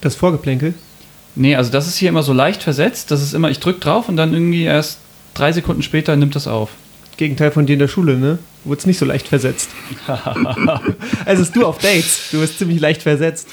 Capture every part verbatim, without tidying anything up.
Das Vorgeplänkel? Nee, also das ist hier immer so leicht versetzt. Das ist immer, ich drück drauf und dann irgendwie erst drei Sekunden später nimmt das auf. Gegenteil von dir in der Schule, ne? Du wurdest nicht so leicht versetzt. Also bist du auf Dates. Du wirst ziemlich leicht versetzt.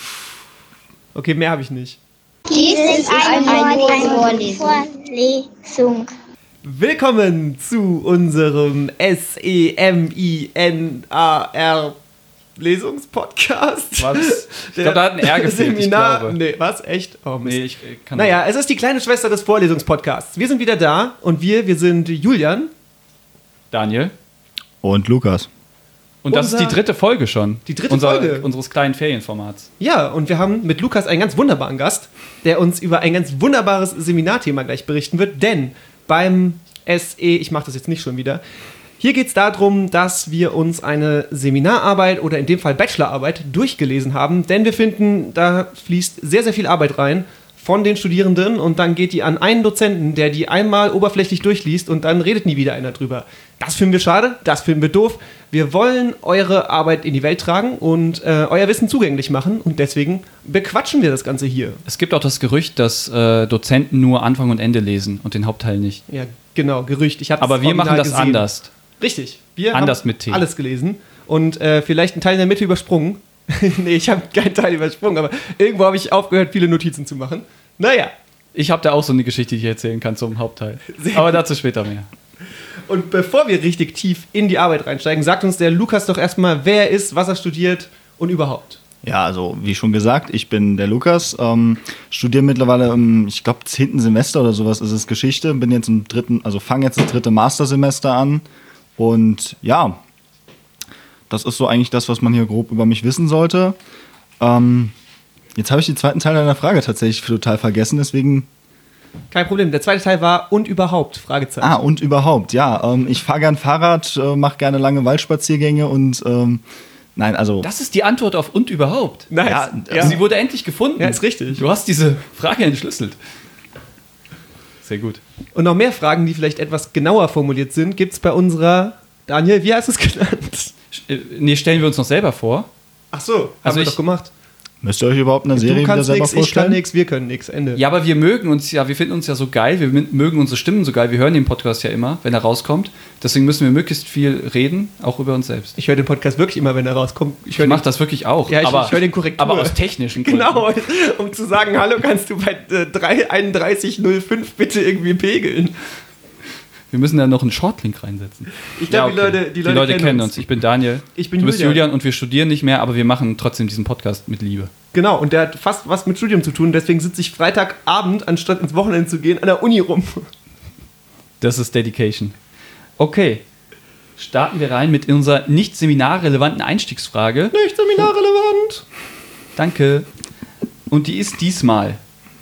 Okay, mehr habe ich nicht. Dies ist eine, eine Vorlesung. Willkommen zu unserem S E M I N A R Lesungspodcast. Was? Ich glaube, da hat ein R gefehlt, Seminar. ich glaube. Nee, was? Echt? Oh, Mist. Nee, ich kann Naja, es ist die kleine Schwester des Vorlesungspodcasts. Wir sind wieder da und wir, wir sind Julian. Daniel. Und Lukas. Und das Unser, ist die dritte Folge schon. Die dritte unser, Folge. Unseres kleinen Ferienformats. Ja, und wir haben mit Lukas einen ganz wunderbaren Gast, der uns über ein ganz wunderbares Seminarthema gleich berichten wird. Denn beim S E, ich mache das jetzt nicht schon wieder, hier geht es darum, dass wir uns eine Seminararbeit oder in dem Fall Bachelorarbeit durchgelesen haben. Denn wir finden, da fließt sehr, sehr viel Arbeit rein von den Studierenden und dann geht die an einen Dozenten, der die einmal oberflächlich durchliest und dann redet nie wieder einer drüber. Das finden wir schade, das finden wir doof. Wir wollen eure Arbeit in die Welt tragen und äh, euer Wissen zugänglich machen und deswegen bequatschen wir das Ganze hier. Es gibt auch das Gerücht, dass äh, Dozenten nur Anfang und Ende lesen und den Hauptteil nicht. Ja, genau, Gerücht. Ich Aber wir machen das gesehen. anders. Richtig, wir anders haben mit T. alles gelesen und äh, vielleicht einen Teil in der Mitte übersprungen. Nee, ich habe keinen Teil übersprungen, aber irgendwo habe ich aufgehört, viele Notizen zu machen. Naja. Ich habe da auch so eine Geschichte, die ich erzählen kann zum Hauptteil. Sehr aber dazu später mehr. Und bevor wir richtig tief in die Arbeit reinsteigen, sagt uns der Lukas doch erstmal, wer er ist, was er studiert und überhaupt. Ja, also wie schon gesagt, ich bin der Lukas, ähm, studiere mittlerweile im, ich glaube, zehnten Semester oder sowas ist es Geschichte, bin jetzt im dritten, also fange jetzt das dritte Mastersemester an und ja, das ist so eigentlich das, was man hier grob über mich wissen sollte. Ähm, jetzt habe ich den zweiten Teil deiner Frage tatsächlich total vergessen, deswegen... Kein Problem, der zweite Teil war und überhaupt, Fragezeichen. Ah, und überhaupt, ja, ähm, ich fahre gern Fahrrad, äh, mache gerne lange Waldspaziergänge und... Ähm, Nein, also... Das ist die Antwort auf und überhaupt. Nice. Ja, ja. Sie wurde endlich gefunden. Ja, ist richtig. Du hast diese Frage entschlüsselt. Sehr gut. Und noch mehr Fragen, die vielleicht etwas genauer formuliert sind, gibt es bei unserer... Daniel, wie hast du es genannt? Nee, stellen wir uns noch selber vor. Ach so, haben also wir ich, doch gemacht. Müsst ihr euch überhaupt eine Serie wieder selber nix, vorstellen? Ich kann nichts, wir können nichts, Ende. Ja, aber wir mögen uns ja, wir finden uns ja so geil, wir mögen unsere Stimmen so geil, wir hören den Podcast ja immer, wenn er rauskommt. Deswegen müssen wir möglichst viel reden, auch über uns selbst. Ich höre den Podcast wirklich immer, wenn er rauskommt. Ich, ich mache das wirklich auch. Ja, ich, aber, ich höre den Korrektur. Aber aus technischen Gründen. Genau, um zu sagen, hallo, kannst du bei äh, einunddreißig null fünf bitte irgendwie pegeln? Wir müssen da noch einen Shortlink reinsetzen. Ich glaube, ja, okay. die Leute, die Leute, die Leute kennen, kennen uns. uns. Ich bin Daniel. Ich bin du bist Julian. Julian und wir studieren nicht mehr, aber wir machen trotzdem diesen Podcast mit Liebe. Genau, und der hat fast was mit Studium zu tun. Deswegen sitze ich Freitagabend, anstatt ins Wochenende zu gehen, an der Uni rum. Das ist Dedication. Okay, starten wir rein mit unserer nicht seminarrelevanten Einstiegsfrage. Nicht seminarrelevant. Danke. Und die ist diesmal: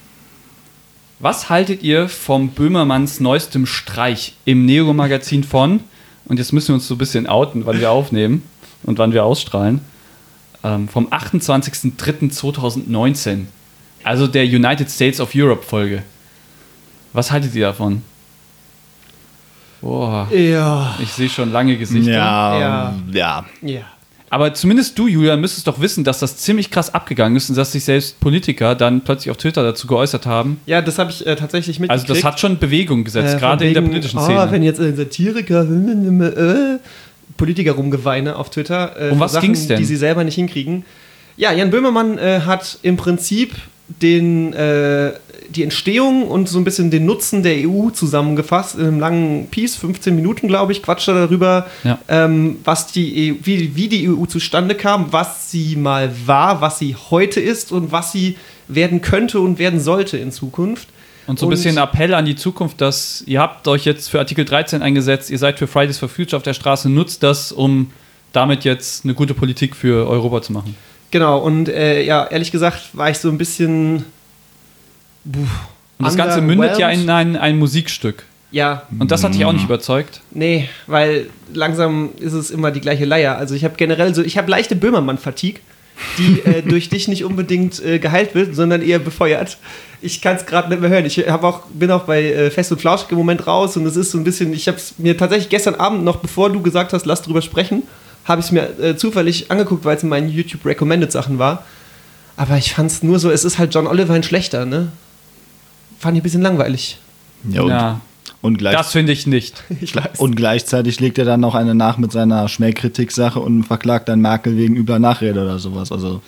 Was haltet ihr vom Böhmermanns neuestem Streich im Neo-Magazin von, und jetzt müssen wir uns so ein bisschen outen, wann wir aufnehmen und wann wir ausstrahlen, ähm, vom achtundzwanzigsten dritten zweitausendneunzehn, also der United States of Europe Folge. Was haltet ihr davon? Boah, ja. Ich sehe schon lange Gesichter. Ja, ja. ja. ja. Aber zumindest du, Julian, müsstest doch wissen, dass das ziemlich krass abgegangen ist und dass sich selbst Politiker dann plötzlich auf Twitter dazu geäußert haben. Ja, das habe ich äh, tatsächlich mitgekriegt. Also das hat schon Bewegung gesetzt, äh, gerade in der politischen Szene. Oh, wenn jetzt ein Satiriker, äh, Politiker rumgeweine auf Twitter. Äh, um was Sachen, ging's denn? Die sie selber nicht hinkriegen. Ja, Jan Böhmermann äh, hat im Prinzip den, äh, die Entstehung und so ein bisschen den Nutzen der E U zusammengefasst in einem langen Piece, fünfzehn Minuten, glaube ich, quatscht er darüber, ja. ähm, was die E U, wie, wie die E U zustande kam, was sie mal war, was sie heute ist und was sie werden könnte und werden sollte in Zukunft. Und so ein bisschen Appell an die Zukunft, dass ihr habt euch jetzt für Artikel dreizehn eingesetzt, ihr seid für Fridays for Future auf der Straße, nutzt das, um damit jetzt eine gute Politik für Europa zu machen. Genau, und äh, ja, ehrlich gesagt war ich so ein bisschen... Buh, und das Ganze mündet ja in ein, ein Musikstück. Ja. Und das hat dich auch nicht überzeugt? Nee, weil langsam ist es immer die gleiche Leier. Also ich habe generell so, ich habe leichte Böhmermann-Fatigue, die äh, durch dich nicht unbedingt äh, geheilt wird, sondern eher befeuert. Ich kann es gerade nicht mehr hören. Ich hab auch, bin auch bei äh, Fest und Flauschig im Moment raus und es ist so ein bisschen, ich habe es mir tatsächlich gestern Abend noch, bevor du gesagt hast, lass drüber sprechen, habe ich es mir äh, zufällig angeguckt, weil es in meinen YouTube-Recommended-Sachen war. Aber ich fand's nur so, es ist halt John Oliver ein schlechter, ne? Fand ich ein bisschen langweilig. Ja, und, Ja, und, gleich, das finde ich nicht. Ich weiß. und gleichzeitig legt er dann noch eine nach mit seiner Schmähkritik-Sache und verklagt dann Merkel wegen übler Nachrede oder sowas. Also,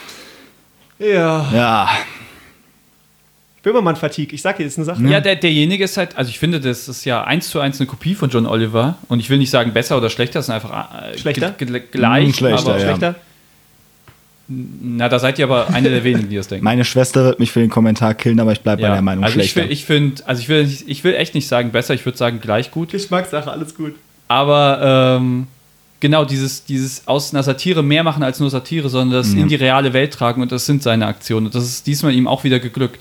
Ja. ja. Böhmermann-Fatigue, ich sag dir, das ist eine Sache. Ja, der, derjenige ist halt, also ich finde, das ist ja eins zu eins eine Kopie von John Oliver. Und ich will nicht sagen besser oder schlechter, das sind einfach äh, Schlechter? ge- ge- gleich. Hm, schlechter, aber ja. Schlechter? Na, da seid ihr aber eine der wenigen, die das denken. Meine Schwester wird mich für den Kommentar killen, aber ich bleibe bei der Meinung also ich schlechter. will, ich finde, also ich will, ich will echt nicht sagen besser, ich würde sagen gleich gut. Geschmackssache, alles gut. Aber ähm, genau, dieses, dieses aus einer Satire mehr machen als nur Satire, sondern das Ja. in die reale Welt tragen und das sind seine Aktionen. Und das ist diesmal ihm auch wieder geglückt.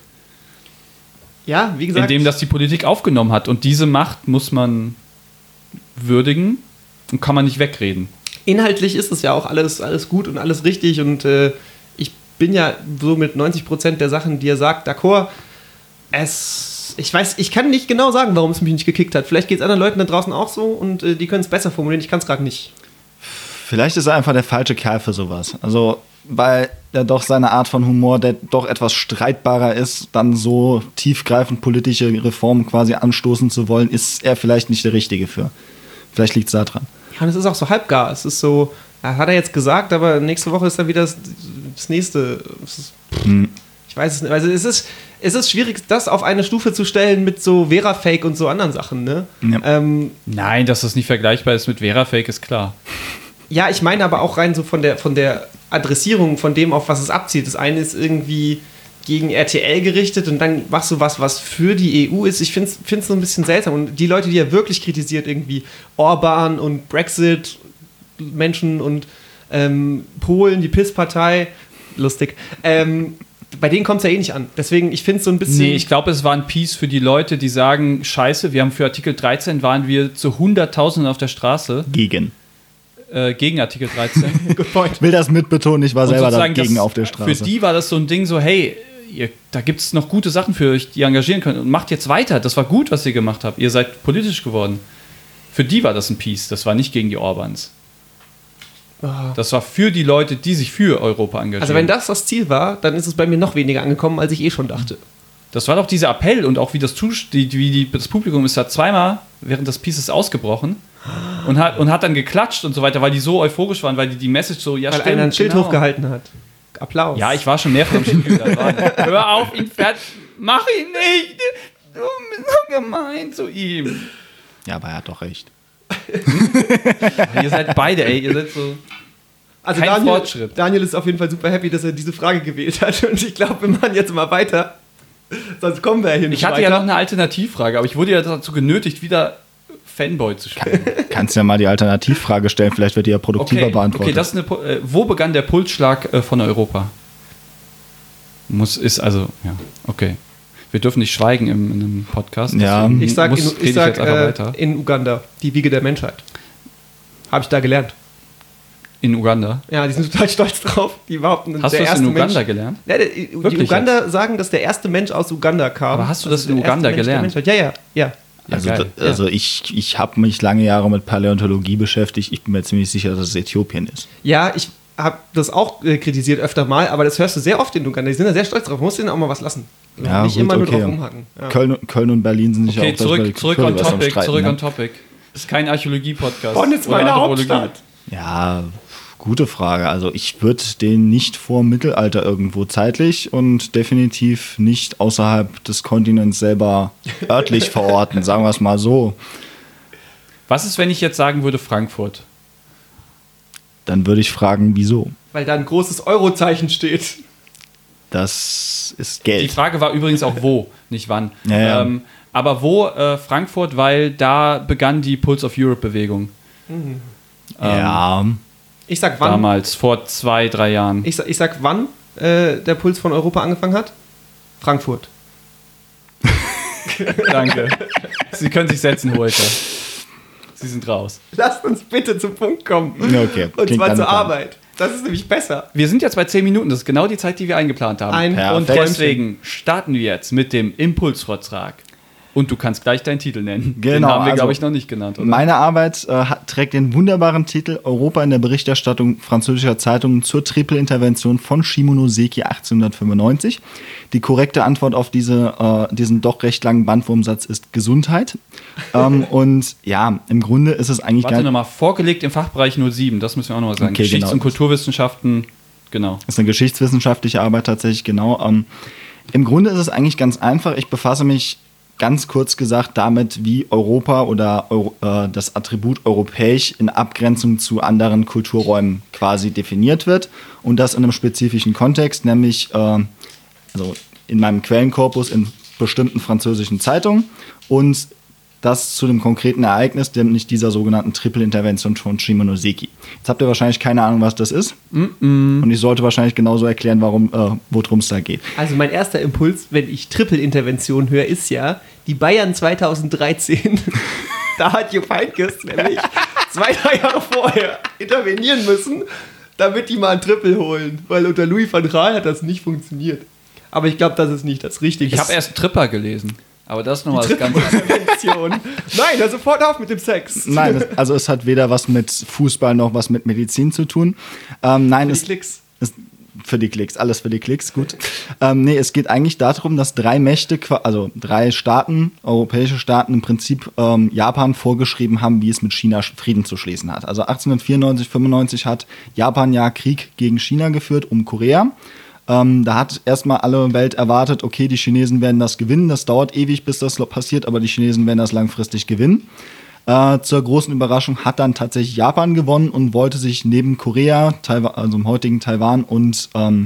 Ja, wie gesagt. Indem das die Politik aufgenommen hat. Und diese Macht muss man würdigen und kann man nicht wegreden. Inhaltlich ist es ja auch alles, alles gut und alles richtig und äh, ich bin ja so mit neunzig Prozent der Sachen, die er sagt, d'accord. Es, ich weiß, ich kann nicht genau sagen, warum es mich nicht gekickt hat. Vielleicht geht es anderen Leuten da draußen auch so und äh, die können es besser formulieren. Ich kann es gerade nicht. Vielleicht ist er einfach der falsche Kerl für sowas. Also, weil er doch seine Art von Humor, der doch etwas streitbarer ist, dann so tiefgreifend politische Reformen quasi anstoßen zu wollen, ist er vielleicht nicht der Richtige für. Vielleicht liegt es da dran. Ja, und es ist auch so halbgar. Es ist so, ja, hat er jetzt gesagt, aber nächste Woche ist dann wieder das, das nächste. Es ist, Hm. ich weiß es nicht. Also es ist, es ist schwierig, das auf eine Stufe zu stellen mit so Vera-Fake und so anderen Sachen, ne? Ja. Ähm, Nein, dass das nicht vergleichbar ist mit Vera-Fake, ist klar. Ja, ich meine aber auch rein so von der, von der Adressierung, von dem, auf was es abzielt. Das eine ist irgendwie gegen R T L gerichtet und dann machst du was, was für die E U ist. Ich finde es so ein bisschen seltsam. Und die Leute, die er wirklich kritisiert, irgendwie Orban und Brexit, Menschen und ähm, Polen, die Piss-Partei, lustig, ähm, bei denen kommt es ja eh nicht an. Deswegen, ich finde es so ein bisschen... Nee, ich glaube, es war ein Piece für die Leute, die sagen, scheiße, wir haben für Artikel dreizehn waren wir zu Hunderttausenden auf der Straße Gegen. äh, gegen Artikel dreizehn. Good point. Will das mitbetonen, ich war Und selber sozusagen dagegen das- auf der Straße. Für die war das so ein Ding so, hey, ihr, da gibt es noch gute Sachen für euch, die ihr engagieren könnt und macht jetzt weiter. Das war gut, was ihr gemacht habt. Ihr seid politisch geworden. Für die war das ein Piece. Das war nicht gegen die Orbans. Das war für die Leute, die sich für Europa engagieren. Also wenn das das Ziel war, dann ist es bei mir noch weniger angekommen, als ich eh schon dachte. Das war doch dieser Appell und auch wie das, Zus- die, wie die, das Publikum ist da zweimal während des Pieces ausgebrochen und hat, und hat dann geklatscht und so weiter, weil die so euphorisch waren, weil die die Message so, ja Weil stimmt, einer ein Schild genau. hochgehalten hat. Applaus. Ja, ich war schon mehrfach am Schild. Hör auf, ihn fertig. Mach ihn nicht. Du bist so gemein zu ihm. Ja, aber er hat doch recht. Ihr seid beide, ey. Ihr seid so. Also Kein Daniel, Fortschritt. Daniel ist auf jeden Fall super happy, dass er diese Frage gewählt hat. Und ich glaube, wir machen jetzt mal weiter. Sonst kommen wir ja hier nicht Ich hatte weiter. ja noch eine Alternativfrage, aber ich wurde ja dazu genötigt, wieder Fanboy zu spielen. Kannst ja mal die Alternativfrage stellen, vielleicht wird die ja produktiver Okay, beantwortet. okay, das ist eine, Pu- äh, wo begann der Pulsschlag äh, von Europa? Muss, ist also, ja, okay. Wir dürfen nicht schweigen im, in einem Podcast. Ja. deswegen Ich sag, muss, in, rede ich sag jetzt einfach äh, weiter. in Uganda, die Wiege der Menschheit. Habe ich da gelernt. In Uganda. Ja, die sind total stolz drauf. Die behaupten, Hast der du das erste in Uganda Mensch, gelernt? Ja, der, die Wirklich Uganda sagen, dass der erste Mensch aus Uganda kam. Aber hast du das in der erste Uganda Mensch der gelernt? Menschheit. Ja, ja, ja. Ja, Also, geil. d- also ich, ich habe mich lange Jahre mit Paläontologie beschäftigt. Ich bin mir ziemlich sicher, dass es Äthiopien ist. Ja, ich habe das auch äh, kritisiert öfter mal, aber das hörst du sehr oft in Uganda. Die sind da sehr stolz drauf. Man muss denen auch mal was lassen. Also Ja, nicht gut, immer nur okay. drauf rumhacken. Ja. Köln, Köln und Berlin sind sich Okay, auch das, weil zurück, die zurück Kurve on was am topic, Streiten, zurück ne? on topic. Das ist kein Archäologie-Podcast. Bonn ist oder meine Anthropologie. Hauptstadt. Ja, gute Frage. Also ich würde den nicht vor Mittelalter irgendwo zeitlich und definitiv nicht außerhalb des Kontinents selber örtlich verorten, sagen wir es mal so. Was ist, wenn ich jetzt sagen würde Frankfurt? Dann würde ich fragen, wieso? Weil da ein großes Eurozeichen steht. Das ist Die Geld. Frage war übrigens auch wo, nicht wann. Ja, ja. Ähm, aber wo äh, Frankfurt, weil da begann die Pulse of Europe-Bewegung. Ähm, Ja, Ich sag wann. Damals, vor zwei, drei Jahren. Ich, sag- ich sag wann äh, der Puls von Europa angefangen hat. Frankfurt. Danke. Sie können sich setzen, Hoeker. Sie sind raus. Lasst uns bitte zum Punkt kommen. Ja, okay. Und Klingt zwar nach zur einem Plan. Arbeit. Das ist nämlich besser. Wir sind jetzt bei zehn Minuten, das ist genau die Zeit, die wir eingeplant haben. Ein Perfekt. Und deswegen starten wir jetzt mit dem Impulsvortrag. Und du kannst gleich deinen Titel nennen. Den Genau, haben wir, also glaube ich, noch nicht genannt, oder? Meine Arbeit äh, hat, trägt den wunderbaren Titel Europa in der Berichterstattung französischer Zeitungen zur Triple-Intervention von Shimonoseki achtzehnhundertfünfundneunzig. Die korrekte Antwort auf diese, äh, diesen doch recht langen Bandwurmsatz ist Gesundheit. ähm, und ja, im Grunde ist es eigentlich Warte gar nochmal, vorgelegt im Fachbereich null sieben, das müssen wir auch nochmal sagen. Okay, Geschichts- genau. und Kulturwissenschaften, genau. ist eine geschichtswissenschaftliche Arbeit tatsächlich, genau. Ähm, Im Grunde ist es eigentlich ganz einfach. Ich befasse mich ganz kurz gesagt damit, wie Europa oder Euro, äh, das Attribut europäisch in Abgrenzung zu anderen Kulturräumen quasi definiert wird. Und das in einem spezifischen Kontext, nämlich äh, also in meinem Quellenkorpus in bestimmten französischen Zeitungen und das zu dem konkreten Ereignis, nämlich dieser sogenannten Triple-Intervention von Shimonoseki. Jetzt habt ihr wahrscheinlich keine Ahnung, was das ist. Mm-mm. Und ich sollte wahrscheinlich genauso erklären, warum, äh, worum es da geht. Also mein erster Impuls, wenn ich Triple-Intervention höre, ist ja, die Bayern zweitausenddreizehn, da hat Jupp Heynckes nämlich zwei, drei Jahre vorher intervenieren müssen, damit die mal ein Triple holen. Weil unter Louis van Gaal hat das nicht funktioniert. Aber ich glaube, das ist nicht das Richtige. Ich habe erst Tripper gelesen. Aber das ist nochmal das ganz Triple-Intervention. Nein, hör sofort auf mit dem Sex. Nein, es, also es hat weder was mit Fußball noch was mit Medizin zu tun. Ähm, nein, Für es, die Klicks. es für die Klicks, alles für die Klicks, gut. ähm, nee, es geht eigentlich darum, dass drei Mächte, also drei Staaten, europäische Staaten im Prinzip ähm, Japan vorgeschrieben haben, wie es mit China Frieden zu schließen hat. Also achtzehnhundertvierundneunzig, fünfundneunzig hat Japan ja Krieg gegen China geführt um Korea. Ähm, da hat erstmal alle Welt erwartet, okay, die Chinesen werden das gewinnen. Das dauert ewig, bis das passiert, aber die Chinesen werden das langfristig gewinnen. Äh, zur großen Überraschung hat dann tatsächlich Japan gewonnen und wollte sich neben Korea, Taiwan, also im heutigen Taiwan und ähm,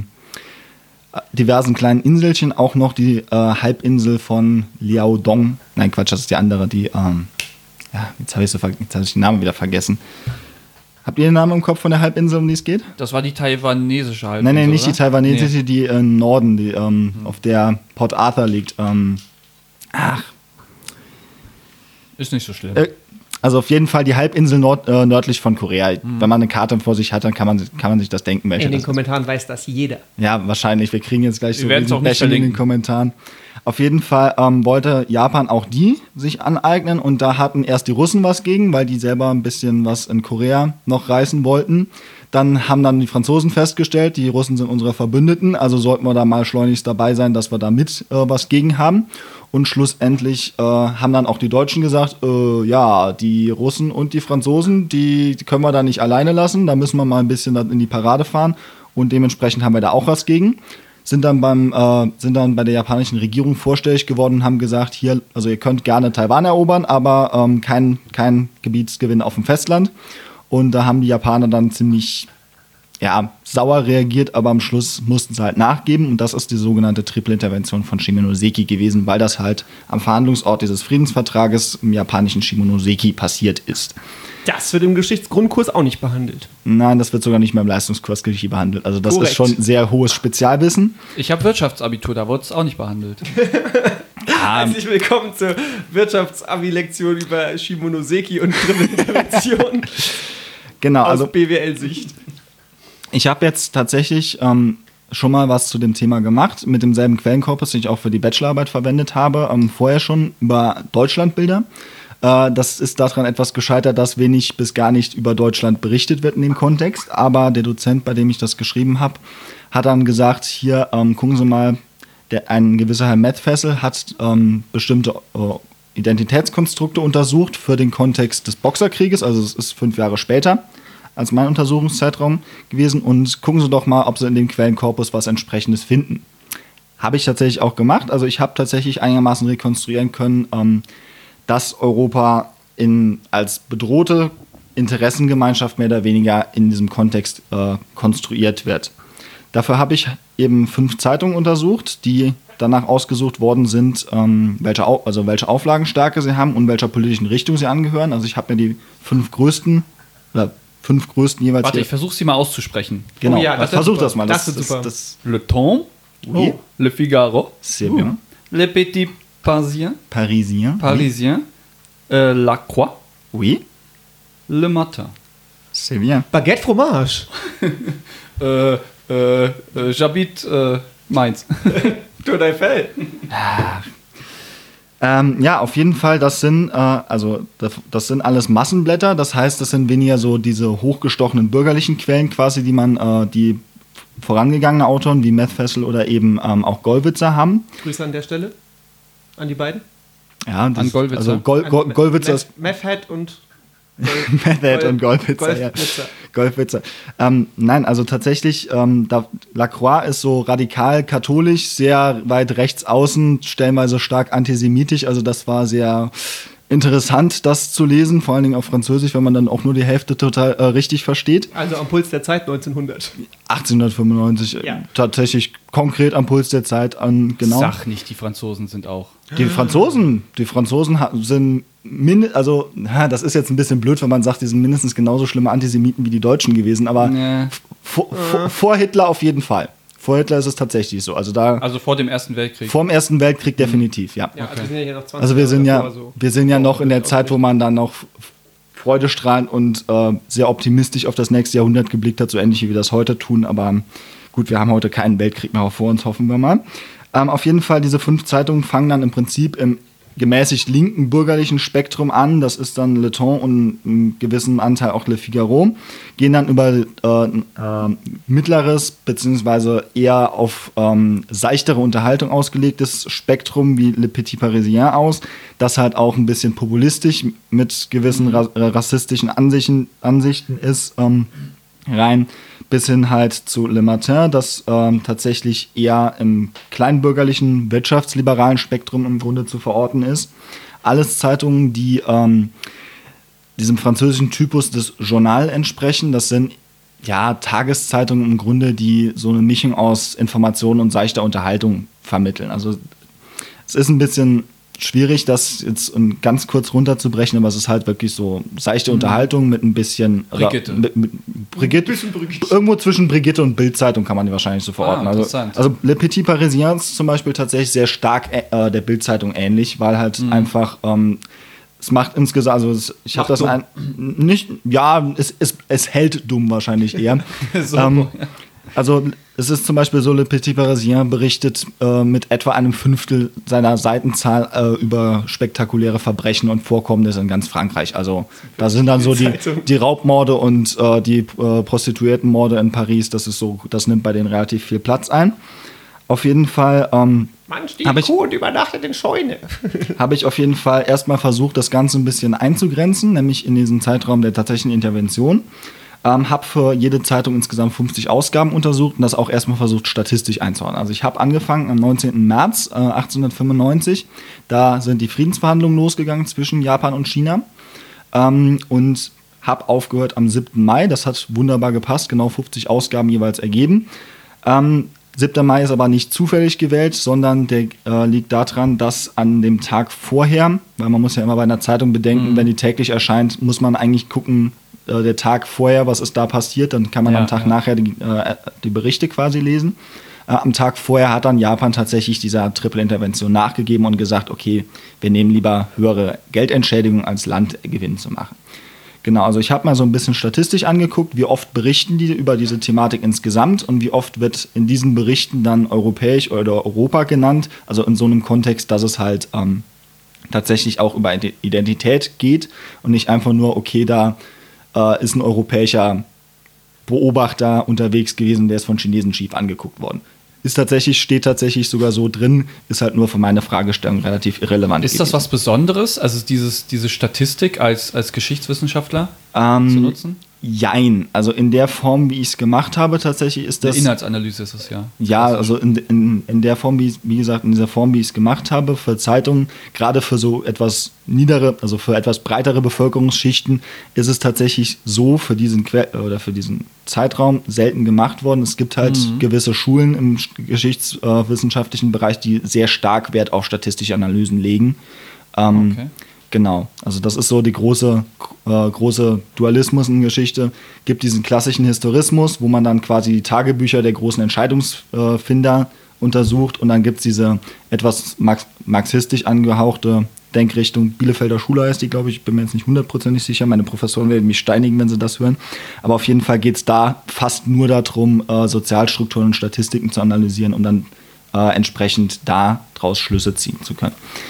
diversen kleinen Inselchen auch noch die äh, Halbinsel von Liaodong, nein Quatsch, das ist die andere, die, ähm, ja, jetzt habe ich, so, jetzt hab ich den Namen wieder vergessen. Habt ihr den Namen im Kopf von der Halbinsel, um die es geht? Das war die taiwanesische Halbinsel, Nein, nein, nicht oder? die taiwanesische, Nee. die im Norden, die, ähm, mhm. auf der Port Arthur liegt. Ähm, ach. Ist nicht so schlimm. Äh, also auf jeden Fall die Halbinsel nord, äh, nördlich von Korea. Mhm. Wenn man eine Karte vor sich hat, dann kann man, kann man sich das denken. Welche In den das Kommentaren weiß das jeder. ist. Ja, wahrscheinlich. Wir kriegen jetzt gleich Wir so werden's auch nicht Bashing in den verlinken. Kommentaren. Auf jeden Fall ähm, wollte Japan auch die sich aneignen und da hatten erst die Russen was gegen, weil die selber ein bisschen was in Korea noch reißen wollten. Dann haben dann die Franzosen festgestellt, die Russen sind unsere Verbündeten, also sollten wir da mal schleunigst dabei sein, dass wir da mit äh, was gegen haben. Und schlussendlich äh, haben dann auch die Deutschen gesagt, äh, ja, die Russen und die Franzosen, die, die können wir da nicht alleine lassen, da müssen wir mal ein bisschen in die Parade fahren und dementsprechend haben wir da auch was gegen. Sind dann, beim, äh, sind dann bei der japanischen Regierung vorstellig geworden und haben gesagt, hier, also ihr könnt gerne Taiwan erobern, aber ähm, kein, kein Gebietsgewinn auf dem Festland. Und da haben die Japaner dann ziemlich ja, sauer reagiert, aber am Schluss mussten sie halt nachgeben. Und das ist die sogenannte Triple-Intervention von Shimonoseki gewesen, weil das halt am Verhandlungsort dieses Friedensvertrages im japanischen Shimonoseki passiert ist. Das wird im Geschichtsgrundkurs auch nicht behandelt. Nein, das wird sogar nicht mehr im Leistungskurs Geschichte behandelt. Also das Korrekt. ist schon sehr hohes Spezialwissen. Ich habe Wirtschaftsabitur, da wurde es auch nicht behandelt. Herzlich willkommen zur Wirtschaftsabi-Lektion über Shimonoseki und Triple-Intervention Genau, aus also B W L-Sicht. ich habe jetzt tatsächlich ähm, schon mal was zu dem Thema gemacht, mit demselben Quellenkorpus, den ich auch für die Bachelorarbeit verwendet habe, ähm, vorher schon über Deutschlandbilder. Äh, das ist daran etwas gescheitert, dass wenig bis gar nicht über Deutschland berichtet wird in dem Kontext, aber der Dozent, bei dem ich das geschrieben habe, hat dann gesagt, hier, ähm, gucken Sie mal, der, ein gewisser Herr Medfessel hat ähm, bestimmte äh, Identitätskonstrukte untersucht für den Kontext des Boxerkrieges, also es ist fünf Jahre später als mein Untersuchungszeitraum gewesen und gucken Sie doch mal, ob Sie in dem Quellenkorpus was Entsprechendes finden. Habe ich tatsächlich auch gemacht, also ich habe tatsächlich einigermaßen rekonstruieren können, ähm, dass Europa in, als bedrohte Interessengemeinschaft mehr oder weniger in diesem Kontext äh, konstruiert wird. Dafür habe ich eben fünf Zeitungen untersucht, die danach ausgesucht worden sind, ähm, welche, Au- also welche Auflagenstärke sie haben und welcher politischen Richtung sie angehören. Also ich habe mir die fünf größten, oder fünf größten jeweils... Warte, ich versuche sie mal auszusprechen. Genau, Oh ja, das versuch wird das super. mal. Das wird super. das Le Temps, Oui. Le Figaro, Sehr bien. Le Petit Parisien, Parisien. Parisien, äh, La Croix, Oui. Le Matin. C'est bien. Baguette Fromage. Äh, äh, äh, J'habite äh, Mainz. Tour d'Eiffel. Ähm, ja, auf jeden Fall, das sind, äh, also das, das sind alles Massenblätter, das heißt, das sind weniger so diese hochgestochenen bürgerlichen Quellen quasi, die man, äh, die vorangegangene Autoren wie Meth Fessel oder eben ähm, auch Gollwitzer haben. Grüße an der Stelle an die beiden. Ja, das, an Gollwitzer. Also Gol, Gol, An Gollwitzer Meth, ist Meth Head und Meth Head und Gollwitzer, ja. Goldwitzer. Goldwitzer. Ähm, nein, also tatsächlich, ähm, da, Lacroix ist so radikal katholisch, sehr weit rechts außen, stellenweise stark antisemitisch. Also das war sehr interessant, das zu lesen, vor allen Dingen auf Französisch, wenn man dann auch nur die Hälfte total äh, richtig versteht. Also am Puls der Zeit neunzehnhundert. achtzehnhundertfünfundneunzig, Ja. äh, tatsächlich konkret am Puls der Zeit an, genau. Sag nicht, die Franzosen sind auch. Die Franzosen, die Franzosen ha- sind, min- also ha, das ist jetzt ein bisschen blöd, wenn man sagt, die sind mindestens genauso schlimme Antisemiten wie die Deutschen gewesen, aber Nee. vor, vor, vor Hitler auf jeden Fall. Vor Hitler ist es tatsächlich so. Also da Also vor dem Ersten Weltkrieg. vor dem Ersten Weltkrieg definitiv, ja. Ja, also wir sind ja hier noch zwanzig Also wir sind Jahre ja, davor, so. wir sind ja noch in der Auch Zeit, wo man dann noch freudestrahlend und äh, sehr optimistisch auf das nächste Jahrhundert geblickt hat, so ähnlich wie wir das heute tun. Aber gut, wir haben heute keinen Weltkrieg mehr vor uns, hoffen wir mal. Ähm, auf jeden Fall, diese fünf Zeitungen fangen dann im Prinzip im gemäßigt linken bürgerlichen Spektrum an. Das ist dann Le Temps und einen gewissen Anteil auch Le Figaro. Gehen dann über äh, äh, mittleres beziehungsweise eher auf ähm, seichtere Unterhaltung ausgelegtes Spektrum wie Le Petit Parisien aus. Das halt auch ein bisschen populistisch mit gewissen ra- äh, rassistischen Ansichten, Ansichten ist. Ähm, rein bis hin halt zu Le Matin, das ähm, tatsächlich eher im kleinbürgerlichen, wirtschaftsliberalen Spektrum im Grunde zu verorten ist. Alles Zeitungen, die ähm, diesem französischen Typus des Journal entsprechen. Das sind ja Tageszeitungen im Grunde, die so eine Mischung aus Information und seichter Unterhaltung vermitteln. Also es ist ein bisschen schwierig, das jetzt ganz kurz runterzubrechen, aber es ist halt wirklich so seichte Unterhaltung mit ein bisschen Brigitte. Mit, mit Brigitte. Bisschen Brigitte. Irgendwo zwischen Brigitte und Bildzeitung kann man die wahrscheinlich so verorten. Ah, also, interessant. also Le Petit Parisien ist zum Beispiel tatsächlich sehr stark äh, der Bildzeitung ähnlich, weil halt einfach ähm, es macht insgesamt, also es, ich habe das dumm. ein, nicht, ja, es, es, es hält dumm wahrscheinlich eher. So. ähm, also es ist zum Beispiel so, Le Petit Parisien berichtet äh, mit etwa einem Fünftel seiner Seitenzahl äh, über spektakuläre Verbrechen und Vorkommnisse in ganz Frankreich. Also da sind dann so die, Zeitung. die Raubmorde und äh, die äh, Prostituiertenmorde in Paris. Das ist so, das nimmt bei denen relativ viel Platz ein. Auf jeden Fall ähm, Mann, stiehlt Hab ich- Kuh und übernachtet in Scheune. habe ich auf jeden Fall erstmal versucht, das Ganze ein bisschen einzugrenzen, nämlich in diesen Zeitraum der tatsächlichen Intervention. Ähm, habe für jede Zeitung insgesamt fünfzig Ausgaben untersucht und das auch erstmal versucht, statistisch einzuordnen. Also ich habe angefangen am neunzehnten März äh, achtzehnhundertfünfundneunzig. Da sind die Friedensverhandlungen losgegangen zwischen Japan und China. Ähm, und habe aufgehört am siebten Mai. Das hat wunderbar gepasst, genau fünfzig Ausgaben jeweils ergeben. Ähm, siebter Mai ist aber nicht zufällig gewählt, sondern der äh, liegt daran, dass an dem Tag vorher, weil man muss ja immer bei einer Zeitung bedenken, wenn die täglich erscheint, muss man eigentlich gucken, äh, der Tag vorher, was ist da passiert, dann kann man Ja, am Tag ja. nachher die, äh, die Berichte quasi lesen. Äh, am Tag vorher hat dann Japan tatsächlich dieser Triple-Intervention nachgegeben und gesagt, okay, wir nehmen lieber höhere Geldentschädigungen als Landgewinn zu machen. Genau, also ich habe mal so ein bisschen statistisch angeguckt, wie oft berichten die über diese Thematik insgesamt und wie oft wird in diesen Berichten dann europäisch oder Europa genannt, also in so einem Kontext, dass es halt ähm, tatsächlich auch über Identität geht und nicht einfach nur, okay, da äh, ist ein europäischer Beobachter unterwegs gewesen, der ist von Chinesen schief angeguckt worden. Ist tatsächlich, steht tatsächlich sogar so drin, ist halt nur für meine Fragestellung relativ irrelevant. Ist das gewesen. was Besonderes, also dieses, diese Statistik als, als Geschichtswissenschaftler Ähm, zu nutzen? Jein, also in der Form, wie ich es gemacht habe, tatsächlich ist Eine das. Inhaltsanalyse ist es ja. Ja, also in, in, in der Form, wie, wie gesagt, in dieser Form, wie ich es gemacht habe, für Zeitungen, gerade für so etwas niedere, also für etwas breitere Bevölkerungsschichten, ist es tatsächlich so für diesen Que- oder für diesen Zeitraum selten gemacht worden. Es gibt halt gewisse Schulen im geschichtswissenschaftlichen Bereich, die sehr stark Wert auf statistische Analysen legen. Ähm, Okay. Genau, also das ist so die große, äh, große Dualismus in Geschichte. Gibt diesen klassischen Historismus, wo man dann quasi die Tagebücher der großen Entscheidungsfinder untersucht und dann gibt es diese etwas marx marxistisch angehauchte Denkrichtung. Bielefelder Schule heißt die, glaube ich, bin mir jetzt nicht hundertprozentig sicher. Meine Professoren werden mich steinigen, wenn sie das hören. Aber auf jeden Fall geht es da fast nur darum, äh, Sozialstrukturen und Statistiken zu analysieren, um dann äh, entsprechend daraus Schlüsse ziehen zu können.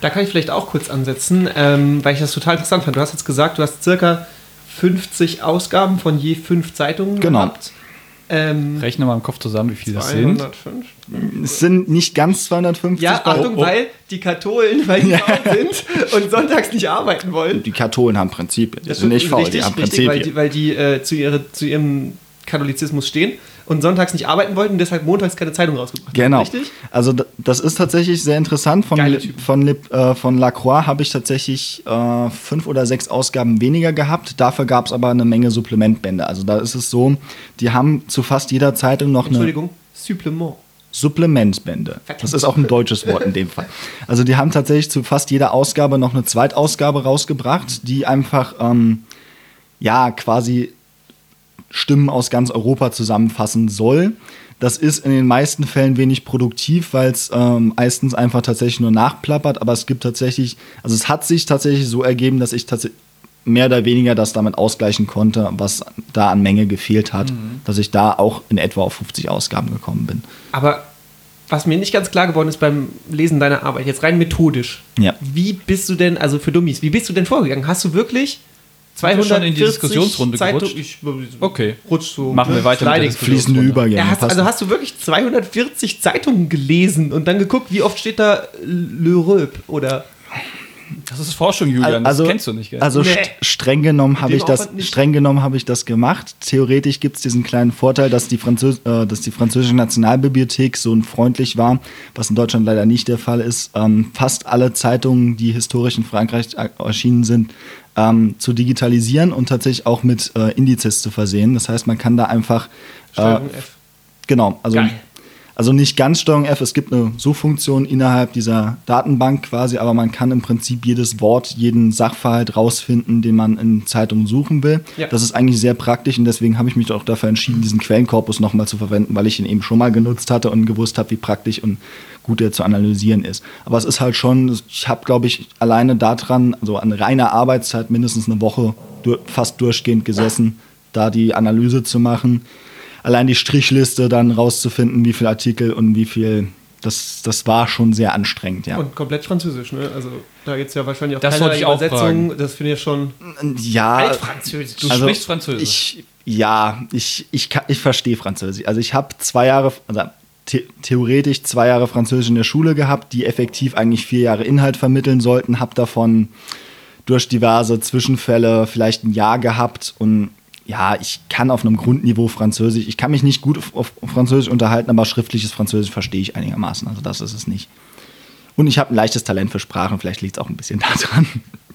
Da kann ich vielleicht auch kurz ansetzen, ähm, weil ich das total interessant fand. Du hast jetzt gesagt, du hast circa fünfzig Ausgaben von je fünf Zeitungen Genau. gehabt. Ähm, Rechne mal im Kopf zusammen, wie viele das sind. zweihundertfünf. Es sind nicht ganz zweihundertfünfzig. Ja, weil- Achtung, oh. weil die Katholen, weil die faul sind und sonntags nicht arbeiten wollen. Die Katholen haben Prinzipien. Die Das sind nicht ist faul, richtig, die haben richtig, Prinzipien. weil die, weil die äh, zu, ihre, zu ihrem Katholizismus stehen und sonntags nicht arbeiten wollten und deshalb montags keine Zeitung rausgebracht haben. Genau. Richtig? Also d- das ist tatsächlich sehr interessant. Von, Geile Le- Typen. von, Le- äh, von Lacroix habe ich tatsächlich äh, fünf oder sechs Ausgaben weniger gehabt. Dafür gab es aber eine Menge Supplementbände. Also da ist es so, die haben zu fast jeder Zeitung noch eine Entschuldigung, Supplement. Supplementbände. Das ist auch ein deutsches Wort in dem Fall. Also die haben tatsächlich zu fast jeder Ausgabe noch eine Zweitausgabe rausgebracht, die einfach ähm, ja quasi Stimmen aus ganz Europa zusammenfassen soll. Das ist in den meisten Fällen wenig produktiv, weil es ähm, meistens einfach tatsächlich nur nachplappert, aber es gibt tatsächlich, also es hat sich tatsächlich so ergeben, dass ich tatsächlich mehr oder weniger das damit ausgleichen konnte, was da an Menge gefehlt hat, dass ich da auch in etwa auf fünfzig Ausgaben gekommen bin. Aber was mir nicht ganz klar geworden ist beim Lesen deiner Arbeit, jetzt rein methodisch, Ja. wie bist du denn, also für Dummies, wie bist du denn vorgegangen? Hast du wirklich Sind wir schon zweihundertvierzig in die Diskussionsrunde Zeitung- gerutscht? Ich, Okay. Rutsch so. Machen wir weiter mit der sliding. Diskussion. Fließende Übergänge. Ja, hast, passt. also hast du wirklich zweihundertvierzig Zeitungen gelesen und dann geguckt, wie oft steht da Le Röp oder Das ist Forschung, Julian. also, das kennst du nicht, gell? Also Nee. st streng genommen habe dem ich das Aufwand nicht. streng genommen habe ich das gemacht. Theoretisch gibt es diesen kleinen Vorteil, dass die, Französ äh, dass die französische Nationalbibliothek so freundlich war, was in Deutschland leider nicht der Fall ist. Ähm, fast alle Zeitungen, die historisch in Frankreich erschienen sind, ähm, zu digitalisieren und tatsächlich auch mit äh, Indizes zu versehen. Das heißt, man kann da einfach äh, Steuerung F? Genau, also, Geil. also nicht ganz Steuerung F, es gibt eine Suchfunktion innerhalb dieser Datenbank quasi, aber man kann im Prinzip jedes Wort, jeden Sachverhalt rausfinden, den man in Zeitungen suchen will. Ja. Das ist eigentlich sehr praktisch und deswegen habe ich mich auch dafür entschieden, diesen Quellenkorpus nochmal zu verwenden, weil ich ihn eben schon mal genutzt hatte und gewusst habe, wie praktisch und gut er zu analysieren ist. Aber es ist halt schon, ich habe, glaube ich, alleine daran, also an reiner Arbeitszeit mindestens eine Woche dur fast durchgehend gesessen, da die Analyse zu machen. Allein die Strichliste dann rauszufinden, wie viele Artikel und wie viel, das, das war schon sehr anstrengend, ja. Und komplett französisch, ne? Also da gibt es ja wahrscheinlich auch Das keine wollte ich auch Übersetzung. fragen. Das finde ich schon Ja, altfranzösisch. Du also sprichst Französisch. Ich, ja, ich, ich, kann- ich verstehe Französisch. Also ich habe zwei Jahre, also the theoretisch zwei Jahre Französisch in der Schule gehabt, die effektiv eigentlich vier Jahre Inhalt vermitteln sollten, habe davon durch diverse Zwischenfälle vielleicht ein Jahr gehabt und ja, ich kann auf einem Grundniveau Französisch, ich kann mich nicht gut auf, auf Französisch unterhalten, aber schriftliches Französisch verstehe ich einigermaßen, also das ist es nicht. Und ich habe ein leichtes Talent für Sprachen, vielleicht liegt es auch ein bisschen daran.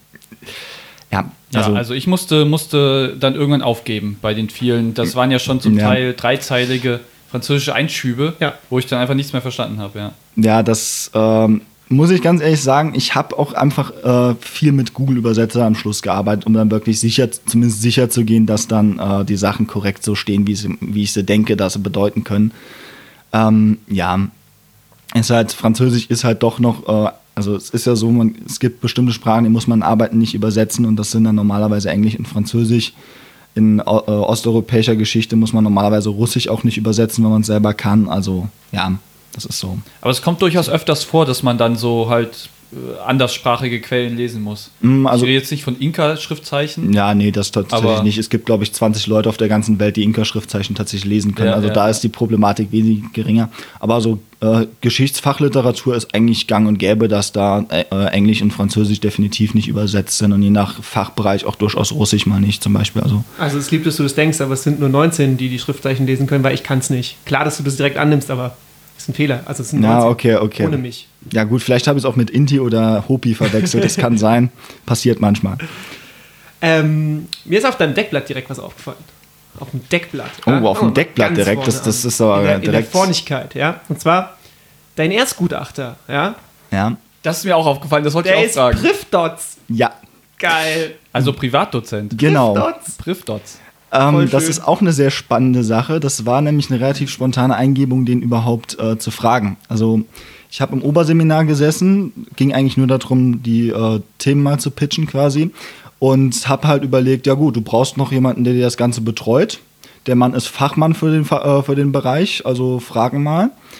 Ja, also, ja, also ich musste, musste dann irgendwann aufgeben bei den vielen. Das waren ja schon zum Ja. Teil dreizeilige französische Einschübe, Ja. wo ich dann einfach nichts mehr verstanden habe. Ja. ja, das ähm, muss ich ganz ehrlich sagen, ich habe auch einfach äh, viel mit Google-Übersetzer am Schluss gearbeitet, um dann wirklich sicher, zumindest sicher zu gehen, dass dann äh, die Sachen korrekt so stehen, wie, sie, wie ich sie denke, dass sie bedeuten können. Ähm, ja, ist halt, Französisch ist halt doch noch, äh, also es ist ja so, man, es gibt bestimmte Sprachen, die muss man in Arbeiten nicht übersetzen und das sind dann normalerweise Englisch und Französisch. In äh, osteuropäischer Geschichte muss man normalerweise Russisch auch nicht übersetzen, wenn man es selber kann. Also ja, das ist so. Aber es kommt durchaus öfters vor, dass man dann so halt äh, anderssprachige Quellen lesen muss. Mm, also- ich rede jetzt nicht von Inka-Schriftzeichen. Ja, nee, das tatsächlich Aber- nicht. Es gibt, glaube ich, zwanzig Leute auf der ganzen Welt, die Inka-Schriftzeichen tatsächlich lesen können. Ja, also ja, da ja. ist die Problematik wesentlich geringer. Aber so äh, Geschichtsfachliteratur ist eigentlich gang und gäbe, dass da äh, Englisch und Französisch definitiv nicht übersetzt sind und je nach Fachbereich auch durchaus Russisch mal nicht zum Beispiel. Also Also es lieb, dass du das denkst, aber es sind nur neunzehn, die die Schriftzeichen lesen können, weil ich kann es nicht. Klar, dass du das direkt annimmst, aber das ist ein Fehler. Also es sind Ja, neunzehn okay, okay. ohne mich. ja gut, vielleicht habe ich es auch mit Inti oder Hopi verwechselt. Das kann sein. Passiert manchmal. Ähm, mir ist auf deinem Deckblatt direkt was aufgefallen. Auf dem Deckblatt. Oh, ja? auf dem mal Deckblatt ganz direkt, vorne das- das an. ist aber in der, in der direkt- Vornigkeit, ja. Und zwar dein Erstgutachter, ja. Ja. Das ist mir auch aufgefallen, das wollte Der ich auch ist fragen. Privdots. Ja, Geil. Also Privatdozent. genau. Privdots. Privdots. Voll Ähm, das schön. ist auch eine sehr spannende Sache. Das war nämlich eine relativ spontane Eingebung, den überhaupt äh, zu fragen. Also ich habe im Oberseminar gesessen, ging eigentlich nur darum, die äh, Themen mal zu pitchen quasi und habe halt überlegt, ja gut, du brauchst noch jemanden, der dir das Ganze betreut. Der Mann ist Fachmann für den, Fa- äh, für den Bereich, also fragen mal.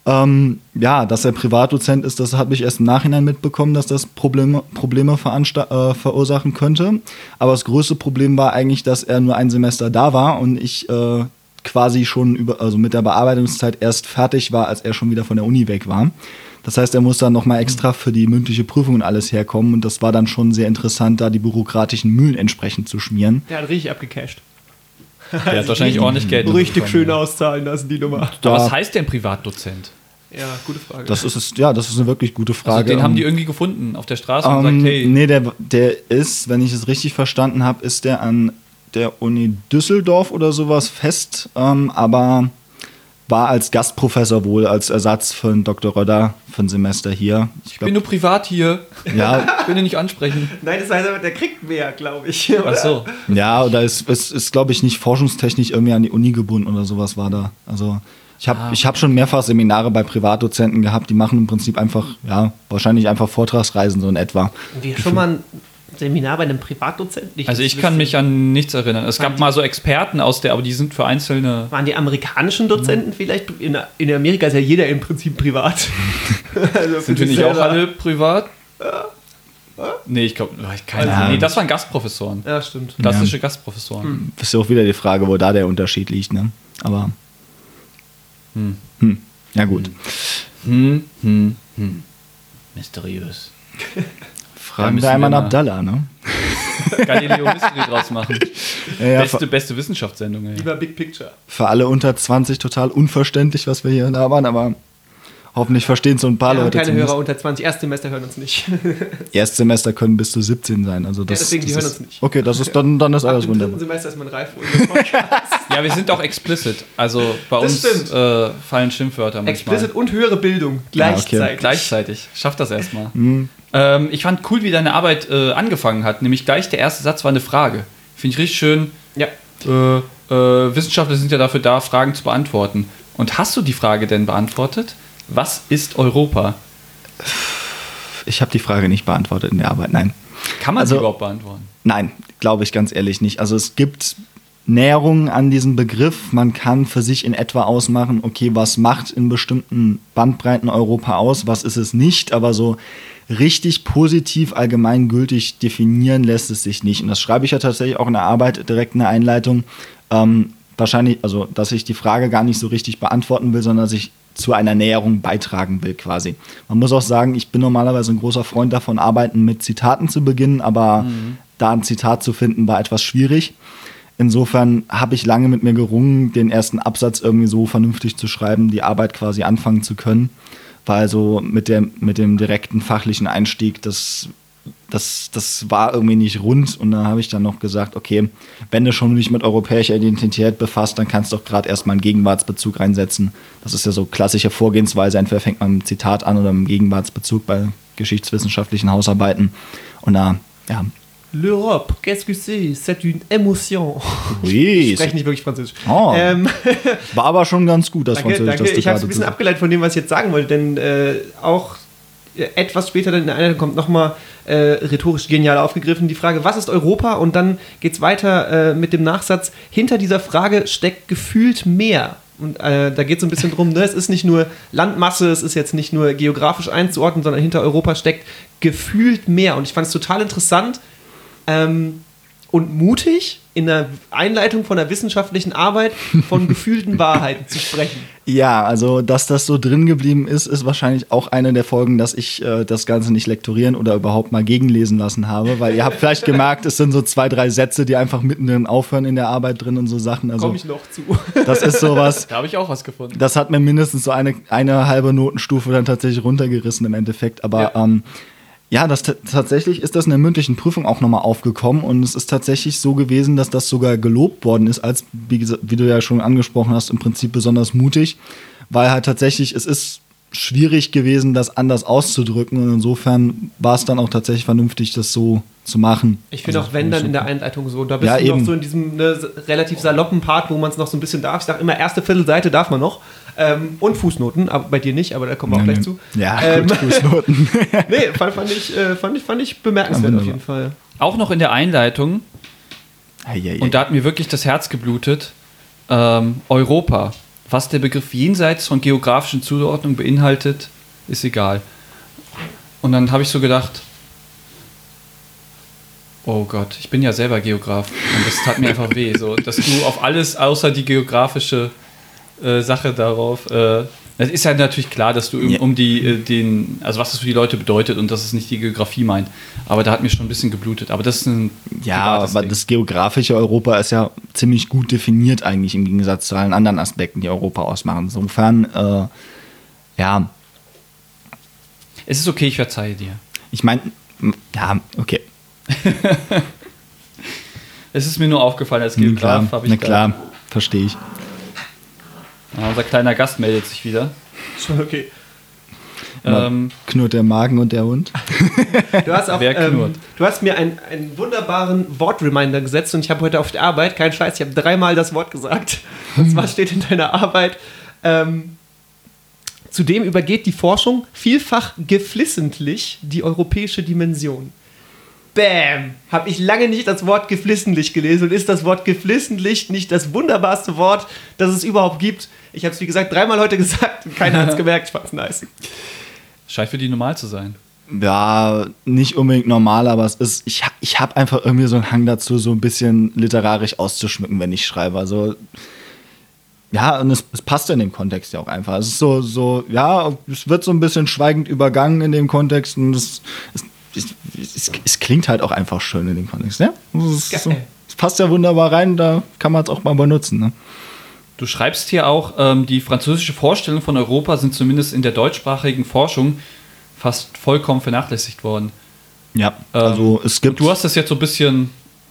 Ähm, ja, dass er Privatdozent ist, das habe ich erst im Nachhinein mitbekommen, dass das Probleme, Probleme veransta- äh, verursachen könnte. Aber das größte Problem war eigentlich, dass er nur ein Semester da war und ich äh, quasi schon über, also mit der Bearbeitungszeit erst fertig war, als er schon wieder von der Uni weg war. Das heißt, er muss dann nochmal extra für die mündliche Prüfung und alles herkommen und das war dann schon sehr interessant, da die bürokratischen Mühlen entsprechend zu schmieren. Der hat richtig abgecasht. Der hat wahrscheinlich ordentlich Geld. Richtig schön auszahlen lassen, die Nummer. Aber was heißt denn Privatdozent? Ja, gute Frage. Das ist es, ja, das ist eine wirklich gute Frage. Also den um, haben die irgendwie gefunden auf der Straße und um, gesagt, hey. Nee, der, der ist, wenn ich es richtig verstanden habe, ist der an der Uni Düsseldorf oder sowas fest, ähm, aber war als Gastprofessor wohl, als Ersatz für den Doktor Röder für ein Semester hier. Ich Ich glaub, bin nur privat hier. ja, Ich will ihn nicht ansprechen. Nein, das heißt aber, der kriegt mehr, glaube ich. Oder? Ach so. ja, oder ist, ist, ist glaube ich, nicht forschungstechnisch irgendwie an die Uni gebunden oder sowas war da. Also ich habe Ah. ich hab schon mehrfach Seminare bei Privatdozenten gehabt, die machen im Prinzip einfach, ja, wahrscheinlich einfach Vortragsreisen so in etwa. Wir schon mal ein Seminar bei einem Privatdozenten? Nicht, Also das ich kann wüsste mich an nichts erinnern. Es gab die- mal so Experten aus der, aber die sind für einzelne. Waren die amerikanischen Dozenten vielleicht? In, in Amerika ist ja jeder im Prinzip privat. Also für Sind wir sich nicht auch selber. alle privat? Nee, ich glaube, keine Ahnung. Nee, das waren Gastprofessoren. Ja, stimmt. Klassische Gastprofessoren. Das ist ja auch wieder die Frage, wo da der Unterschied liegt, ne? Aber. Hm. Ja, gut. Hm, hm, hm. Mysteriös. Da Fragen müssen wir einmal wir an mal- Abdallah, ne? Galileo Mystery draus machen. Ja, ja, Beste, für, beste Wissenschaftssendung, ey. Lieber Big Picture. für alle unter zwanzig total unverständlich, was wir hier labern, aber hoffentlich verstehen so ein paar Wir haben Leute. keine zumindest. Hörer unter zwanzig. Erstsemester hören uns nicht. Erstsemester können bis zu siebzehn sein. Also das, deswegen, die das hören ist, uns nicht. Okay, das ist, dann, dann ist alles Im dritten wunderbar. Semester ist man reif für unseren Podcast. Ja, wir sind auch explicit. Also bei Das uns stimmt. äh, fallen Schimpfwörter manchmal. Explicit und höhere Bildung gleichzeitig. okay. Gleichzeitig. Schaff das erstmal. Mhm. Ähm, ich fand cool, wie deine Arbeit äh, angefangen hat. Nämlich gleich der erste Satz war eine Frage. Finde ich richtig schön. Ja. Äh, äh, Wissenschaftler sind ja dafür da, Fragen zu beantworten. Und hast du die Frage denn beantwortet? Was ist Europa? Ich habe die Frage nicht beantwortet in der Arbeit, nein. Kann man Also- sie überhaupt beantworten? Nein, glaube ich ganz ehrlich nicht. Also es gibt Näherungen an diesen Begriff. Man kann für sich in etwa ausmachen, okay, was macht in bestimmten Bandbreiten Europa aus, was ist es nicht, aber so richtig positiv, allgemeingültig definieren lässt es sich nicht. Und das schreibe ich ja tatsächlich auch in der Arbeit direkt in der Einleitung. Ähm, wahrscheinlich, also dass ich die Frage gar nicht so richtig beantworten will, sondern dass ich zu einer Näherung beitragen will quasi. Man muss auch sagen, ich bin normalerweise ein großer Freund davon, Arbeiten mit Zitaten zu beginnen, aber da ein Zitat zu finden, war etwas schwierig. Insofern habe ich lange mit mir gerungen, den ersten Absatz irgendwie so vernünftig zu schreiben, die Arbeit quasi anfangen zu können. Weil so mit, der, mit dem direkten fachlichen Einstieg, das, das, das war irgendwie nicht rund. Und dann habe ich dann noch gesagt, okay, wenn du schon dich mit europäischer Identität befasst, dann kannst du doch gerade erstmal einen Gegenwartsbezug reinsetzen. Das ist ja so klassische Vorgehensweise. Entweder fängt man mit einem Zitat an oder mit einem Gegenwartsbezug bei geschichtswissenschaftlichen Hausarbeiten. Und da, ja. L'Europe, qu'est-ce que c'est? C'est une émotion. Ui, Ich spreche nicht wirklich Französisch. Oh. Ähm, war aber schon ganz gut, das danke, Französisch, danke. das du Ich habe es gerade ein bisschen zu- abgeleitet von dem, was ich jetzt sagen wollte, denn äh, auch äh, etwas später dann in der Einleitung kommt nochmal äh, rhetorisch genial aufgegriffen die Frage, was ist Europa? Und dann geht es weiter äh, mit dem Nachsatz, hinter dieser Frage steckt gefühlt mehr. Und äh, da geht es so ein bisschen drum, ne? Es ist nicht nur Landmasse, es ist jetzt nicht nur geografisch einzuordnen, sondern hinter Europa steckt gefühlt mehr. Und ich fand es total interessant, Ähm, und mutig, in der Einleitung von einer wissenschaftlichen Arbeit von gefühlten Wahrheiten zu sprechen. Ja, also dass das so drin geblieben ist, ist wahrscheinlich auch eine der Folgen, dass ich äh, das Ganze nicht lektorieren oder überhaupt mal gegenlesen lassen habe, weil ihr habt vielleicht gemerkt, es sind so zwei, drei Sätze, die einfach mittendrin aufhören in der Arbeit drin und so Sachen. Also Komme ich noch zu. das ist sowas, Da habe ich auch was gefunden. das hat mir mindestens so eine, eine halbe Notenstufe dann tatsächlich runtergerissen im Endeffekt, aber Ja. ähm, ja, das t- tatsächlich ist das in der mündlichen Prüfung auch nochmal aufgekommen und es ist tatsächlich so gewesen, dass das sogar gelobt worden ist, als, wie, gesa- wie du ja schon angesprochen hast, im Prinzip besonders mutig, weil halt tatsächlich, es ist schwierig gewesen, das anders auszudrücken und insofern war es dann auch tatsächlich vernünftig, das so zu machen. Ich finde Also, auch, wenn dann so- in der Einleitung so, da bist Ja, du noch eben. so in diesem ne, relativ saloppen Part, wo man es noch so ein bisschen darf. Ich sage immer, erste Viertelseite darf man noch. Ähm, und Fußnoten, aber bei dir nicht, aber da kommen wir auch Ja, gleich nee. zu. Ja, Ähm, gut, Fußnoten. nee, fand, fand, ich, äh, fand, ich, fand ich bemerkenswert Ja, auf jeden Fall. Auch noch in der Einleitung, Ei, ei, ei. und da hat mir wirklich das Herz geblutet, ähm, Europa. Was der Begriff jenseits von geografischen Zuordnungen beinhaltet, ist egal. Und dann habe ich so gedacht, oh Gott, ich bin ja selber Geograf und das tat mir einfach weh, so, dass du auf alles außer die geografische äh, Sache darauf, äh, es ist ja natürlich klar, dass du um, um die, äh, den, also was das für die Leute bedeutet und dass es nicht die Geografie meint, aber da hat mir schon ein bisschen geblutet, aber das ist ein Ja, privates aber Ding. das geografische Europa ist ja ziemlich gut definiert eigentlich im Gegensatz zu allen anderen Aspekten, die Europa ausmachen. Insofern, äh, ja, Es ist okay, ich verzeihe dir. ich meine, ja, okay. Es ist mir nur aufgefallen als Na Geograf. klar, Hab ich na da- klar, verstehe ich. Ja, unser kleiner Gast meldet sich wieder. Schon okay. Ähm, Knurrt der Magen und der Hund? Du hast, auch, Wer ähm, knurrt? du hast mir einen, einen wunderbaren Wortreminder gesetzt und ich habe heute auf der Arbeit, kein Scheiß, ich habe dreimal das Wort gesagt. Und zwar steht in deiner Arbeit, ähm, zudem übergeht die Forschung vielfach geflissentlich die europäische Dimension. Bäm! Habe ich lange nicht das Wort geflissentlich gelesen und ist das Wort geflissentlich nicht das wunderbarste Wort, das es überhaupt gibt? Ich habe es, wie gesagt, dreimal heute gesagt und keiner hat es gemerkt. Ich fand's nice. scheint für die normal zu sein. Ja, nicht unbedingt normal, aber es ist, ich, ha- ich habe einfach irgendwie so einen Hang dazu, so ein bisschen literarisch auszuschmücken, wenn ich schreibe. Also, ja, und es, es passt ja in dem Kontext ja auch einfach. Es ist so, so, ja, es wird so ein bisschen schweigend übergangen in dem Kontext und es, es, es, es, es klingt halt auch einfach schön in dem Kontext, ne? Es, ist so, Geil. es passt ja wunderbar rein, da kann man es auch mal benutzen, ne? Du schreibst hier auch, ähm, die französische Vorstellungen von Europa sind zumindest in der deutschsprachigen Forschung fast vollkommen vernachlässigt worden. Ja, also es gibt. Du hast das jetzt so ein bisschen,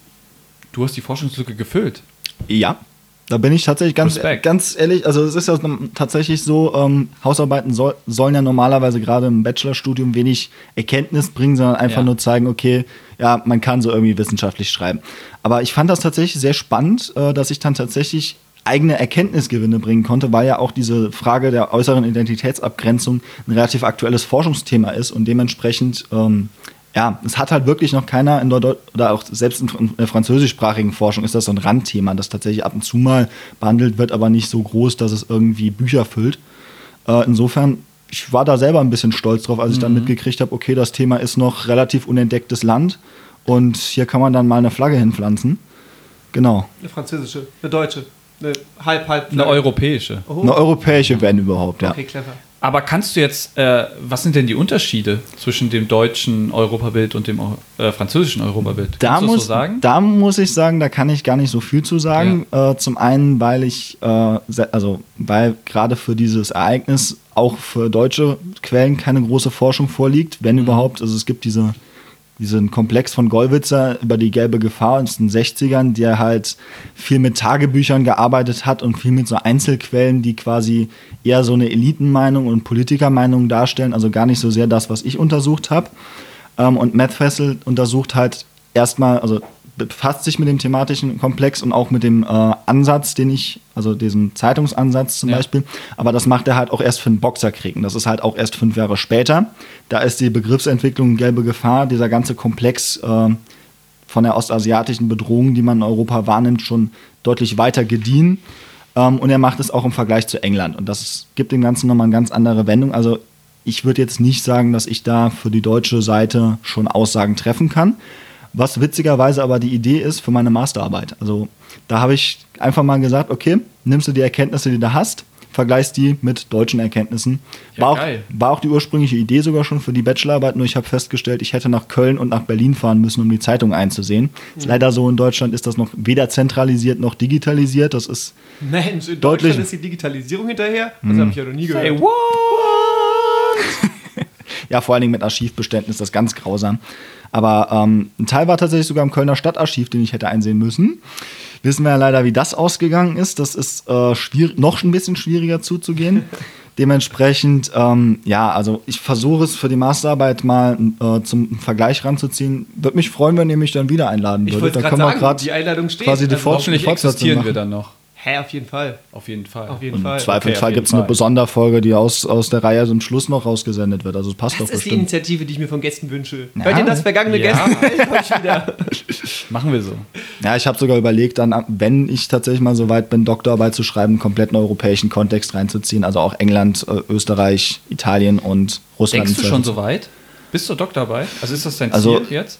du hast die Forschungslücke gefüllt. Ja, da bin ich tatsächlich ganz, Respekt. ganz ehrlich, also es ist ja tatsächlich so, ähm, Hausarbeiten soll, sollen ja normalerweise gerade im Bachelorstudium wenig Erkenntnis bringen, sondern einfach Ja. nur zeigen, okay, ja, man kann so irgendwie wissenschaftlich schreiben. Aber ich fand das tatsächlich sehr spannend, äh, dass ich dann tatsächlich eigene Erkenntnisgewinne bringen konnte, weil ja auch diese Frage der äußeren Identitätsabgrenzung ein relativ aktuelles Forschungsthema ist und dementsprechend, ähm, ja, es hat halt wirklich noch keiner in der Deu- oder auch selbst in der französischsprachigen Forschung ist das so ein Randthema, das tatsächlich ab und zu mal behandelt wird, aber nicht so groß, dass es irgendwie Bücher füllt. Äh, insofern, ich war da selber ein bisschen stolz drauf, als ich dann mitgekriegt habe, okay, das Thema ist noch relativ unentdecktes Land und hier kann man dann mal eine Flagge hinpflanzen. Genau. Eine französische, eine deutsche, eine halb, halb. Eine europäische. Oh. Eine europäische, wenn überhaupt, ja. Okay, clever. Aber kannst du jetzt, äh, was sind denn die Unterschiede zwischen dem deutschen Europabild und dem äh, französischen Europabild? Da Kannst du das muss, so sagen? da muss ich sagen, da kann ich gar nicht so viel zu sagen. Äh, zum einen, weil ich, äh, se- also weil gerade für dieses Ereignis auch für deutsche Quellen keine große Forschung vorliegt, wenn überhaupt. Also es gibt diese, diesen Komplex von Gollwitzer über die gelbe Gefahr aus den sechzigern, der halt viel mit Tagebüchern gearbeitet hat und viel mit so Einzelquellen, die quasi eher so eine Elitenmeinung und Politikermeinung darstellen, also gar nicht so sehr das, was ich untersucht habe. Ähm, und Matt Fessel untersucht halt erstmal, also befasst sich mit dem thematischen Komplex und auch mit dem äh, Ansatz, den ich, also diesem Zeitungsansatz zum Ja. Beispiel, aber das macht er halt auch erst für den Boxerkrieg und das ist halt auch erst fünf Jahre später. Da ist die Begriffsentwicklung gelbe Gefahr, dieser ganze Komplex äh, von der ostasiatischen Bedrohung, die man in Europa wahrnimmt, schon deutlich weiter gediehen. Ähm, und er macht es auch im Vergleich zu England und das ist, gibt dem Ganzen nochmal eine ganz andere Wendung. Also ich würde jetzt nicht sagen, dass ich da für die deutsche Seite schon Aussagen treffen kann. Was witzigerweise aber die Idee ist für meine Masterarbeit. Also da habe ich einfach mal gesagt, okay, nimmst du die Erkenntnisse, die du hast, vergleichst die mit deutschen Erkenntnissen. Ja, war, auch, geil. war auch die ursprüngliche Idee sogar schon für die Bachelorarbeit, nur ich habe festgestellt, ich hätte nach Köln und nach Berlin fahren müssen, um die Zeitung einzusehen. Ist leider so, in Deutschland ist das noch weder zentralisiert noch digitalisiert. Das ist Mensch, in Deutlich. Deutschland ist die Digitalisierung hinterher? Das habe ich ja noch nie gehört. Hey, what? ja, vor allen Dingen mit Archivbeständen ist das ganz grausam. Aber ähm, ein Teil war tatsächlich sogar im Kölner Stadtarchiv, den ich hätte einsehen müssen. Wissen wir ja leider, wie das ausgegangen ist. Das ist äh, schwierig, noch ein bisschen schwieriger zuzugehen. Dementsprechend, ähm, ja, also ich versuche es für die Masterarbeit mal äh, zum Vergleich ranzuziehen. Würde mich freuen, wenn ihr mich dann wieder einladen Ich würdet. wollte Da gerade können wir sagen, grad die Einladung steht. quasi die Also Fort- Hoffentlich die Fortsetzung existieren wir machen. dann noch. Hä, auf jeden Fall. Auf jeden Fall. Auf jeden Und Fall. im Zweifelsfall Okay, auf gibt es jeden eine Fall. Sonderfolge, die aus, aus der Reihe zum Schluss noch rausgesendet wird. Also es passt Das doch ist die bestimmt. Initiative, die ich mir von Gästen wünsche. Ja. Hört ihr das vergangene Ja. Gäste? Komm ich wieder. Machen wir so. Ja, ich habe sogar überlegt, dann, wenn ich tatsächlich mal so weit bin, Doktorarbeit zu schreiben, einen kompletten europäischen Kontext reinzuziehen. Also auch England, äh, Österreich, Italien und Russland. Denkst du im schon Zweifel. so weit? Bist du Doktorarbeit? Also ist das dein Also- Ziel jetzt?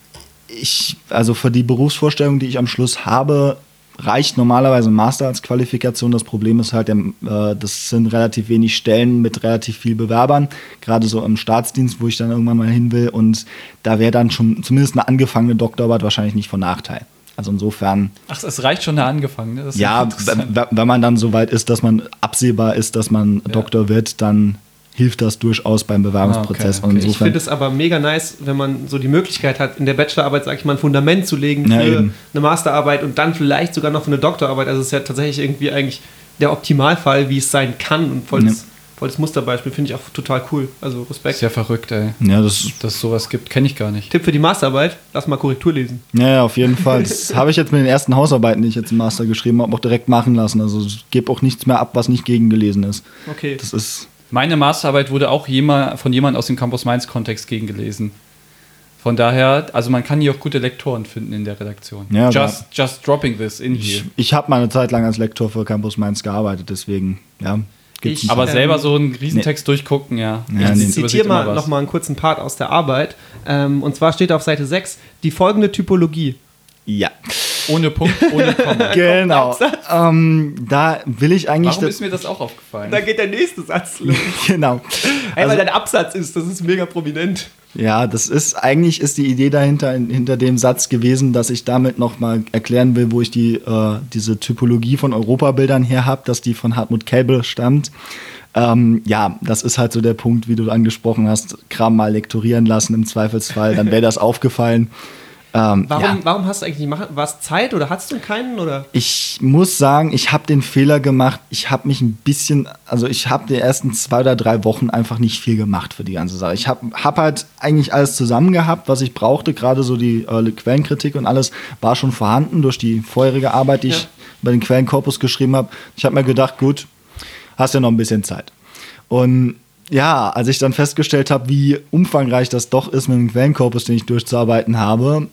Ich, also für die Berufsvorstellung, die ich am Schluss habe, reicht normalerweise ein Master als Qualifikation. Das Problem ist halt, der, äh, das sind relativ wenig Stellen mit relativ viel Bewerbern, gerade so im Staatsdienst, wo ich dann irgendwann mal hin will. Und da wäre dann schon zumindest eine angefangene Doktorarbeit wahrscheinlich nicht von Nachteil. Also insofern, Ach, es reicht schon da angefangen. Ne? Das ist ja, interessant. w- wenn man dann so weit ist, dass man absehbar ist, dass man Ja. Doktor wird, dann hilft das durchaus beim Bewerbungsprozess. Ah, okay, Und okay. Ich insofern, finde es aber mega nice, wenn man so die Möglichkeit hat, in der Bachelorarbeit, sag ich mal, ein Fundament zu legen Ja, für eben. eine Masterarbeit und dann vielleicht sogar noch für eine Doktorarbeit. Also es ist ja tatsächlich irgendwie eigentlich der Optimalfall, wie es sein kann. Und voll das, voll das Musterbeispiel finde ich auch total cool. Also Respekt. Ist ja verrückt, ey. ja, das Dass es sowas gibt, kenne ich gar nicht. Tipp für die Masterarbeit, lass mal Korrektur lesen. Ja, ja, auf jeden Fall. Das habe ich jetzt mit den ersten Hausarbeiten, die ich jetzt im Master geschrieben habe, auch direkt machen lassen. Also ich gebe auch nichts mehr ab, was nicht gegengelesen ist. Okay. Das ist. Meine Masterarbeit wurde auch jemand, von jemand aus dem Campus Mainz-Kontext gegengelesen. Von daher, also man kann hier auch gute Lektoren finden in der Redaktion. Ja, just, just dropping this in Ich, here. ich habe mal eine Zeit lang als Lektor für Campus Mainz gearbeitet, deswegen, ja. Gibt's Ich- ein Aber Ähm, selber so einen Riesentext durchgucken, ja. Ja, Das nee. Ich übersieht zitiere immer mal was. noch mal einen kurzen Part aus der Arbeit. Ähm, und zwar steht auf Seite sechs die folgende Typologie. Ja, Ohne Punkt, ohne Komma. genau. Ähm, da will ich eigentlich. Warum ist mir das auch aufgefallen? Da geht der nächste Satz los. genau. Hey, Also- weil dein Absatz ist, das ist mega prominent. Ja, das ist eigentlich ist die Idee dahinter hinter dem Satz gewesen, dass ich damit noch mal erklären will, wo ich die äh, diese Typologie von Europabildern her habe, dass die von Hartmut Kelbel stammt. Ähm, ja, das ist halt so der Punkt, wie du angesprochen hast, Kram mal lektorieren lassen im Zweifelsfall, dann wäre das aufgefallen. Ähm, Warum, ja. warum hast du eigentlich nicht machen? War es Zeit oder hattest du keinen? Oder? Ich muss sagen, ich habe den Fehler gemacht. Ich habe mich ein bisschen, also ich habe die ersten zwei oder drei Wochen einfach nicht viel gemacht für die ganze Sache. Ich habe hab halt eigentlich alles zusammen gehabt, was ich brauchte. Gerade so die äh, Quellenkritik und alles war schon vorhanden durch die vorherige Arbeit, die Ja. ich über den Quellenkorpus geschrieben habe. Ich habe mir gedacht, gut, hast ja noch ein bisschen Zeit. Und ja, als ich dann festgestellt habe, wie umfangreich das doch ist mit dem Quellenkorpus, den ich durchzuarbeiten habe,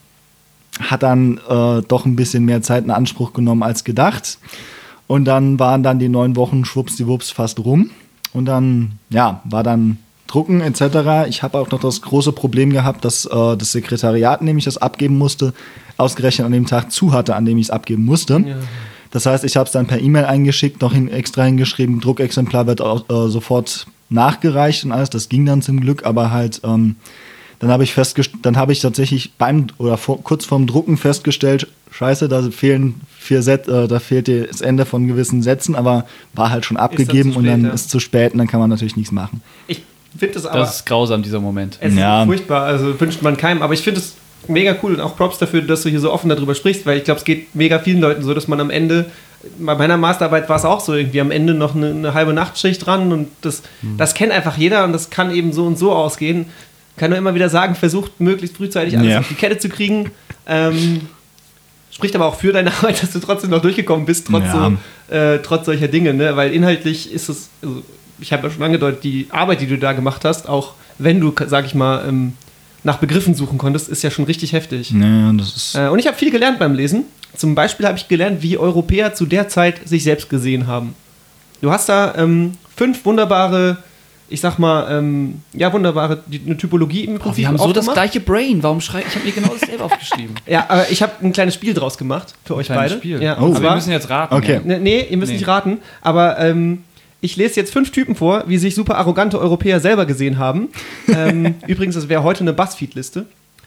hat dann äh, doch ein bisschen mehr Zeit in Anspruch genommen als gedacht. Und dann waren dann die neun Wochen schwuppsdiwupps fast rum. Und dann, ja, war dann Drucken et cetera. Ich habe auch noch das große Problem gehabt, dass äh, das Sekretariat, in dem ich das abgeben musste, ausgerechnet an dem Tag zu hatte, an dem ich es abgeben musste. Ja. Das heißt, ich habe es dann per E-Mail eingeschickt, noch hin, extra hingeschrieben, Druckexemplar wird auch, äh, sofort nachgereicht und alles. Das ging dann zum Glück, aber halt, ähm, dann habe ich festgestellt, dann habe ich tatsächlich beim oder vor, kurz vorm Drucken festgestellt, scheiße, da fehlen vier Set, äh, da fehlt das Ende von gewissen Sätzen, aber war halt schon abgegeben zu und spät, dann ja. ist zu spät und dann kann man natürlich nichts machen. Ich finde das aber. Das ist grausam, dieser Moment. Es Ja. ist furchtbar, also wünscht man keinem. Aber ich finde es mega cool und auch Props dafür, dass du hier so offen darüber sprichst, weil ich glaube, es geht mega vielen Leuten so, dass man am Ende, bei meiner Masterarbeit war es auch so, irgendwie am Ende noch eine, eine halbe Nachtschicht dran und das, Mhm. das kennt einfach jeder und das kann eben so und so ausgehen. Kann nur immer wieder sagen, versucht möglichst frühzeitig alles Ja. auf die Kette zu kriegen. Ähm, spricht aber auch für deine Arbeit, dass du trotzdem noch durchgekommen bist, trotz, Ja. so, äh, trotz solcher Dinge, ne? Weil inhaltlich ist es, also ich habe ja schon angedeutet, die Arbeit, die du da gemacht hast, auch wenn du, sag ich mal, ähm, nach Begriffen suchen konntest, ist ja schon richtig heftig. Ja, das ist. Äh, und ich habe viel gelernt beim Lesen. Zum Beispiel habe ich gelernt, wie Europäer zu der Zeit sich selbst gesehen haben. Du hast da ähm, fünf wunderbare, ich sag mal, ähm, ja, wunderbare, die, eine Typologie im Oh, Prinzip wir haben so das aufgemacht. gleiche Brain. Warum schreibe ich? habe mir genau dasselbe aufgeschrieben. Ja, aber ich habe ein kleines Spiel draus gemacht für euch Kleines beide. Spiel. Ja, Oh. und Aber wir zwar, müssen jetzt raten. Okay. Ja. ne, nee, ihr müsst Nee. nicht raten, aber ähm, ich lese jetzt fünf Typen vor, wie sich super arrogante Europäer selber gesehen haben. ähm, übrigens, das wäre heute eine Buzzfeed-Liste.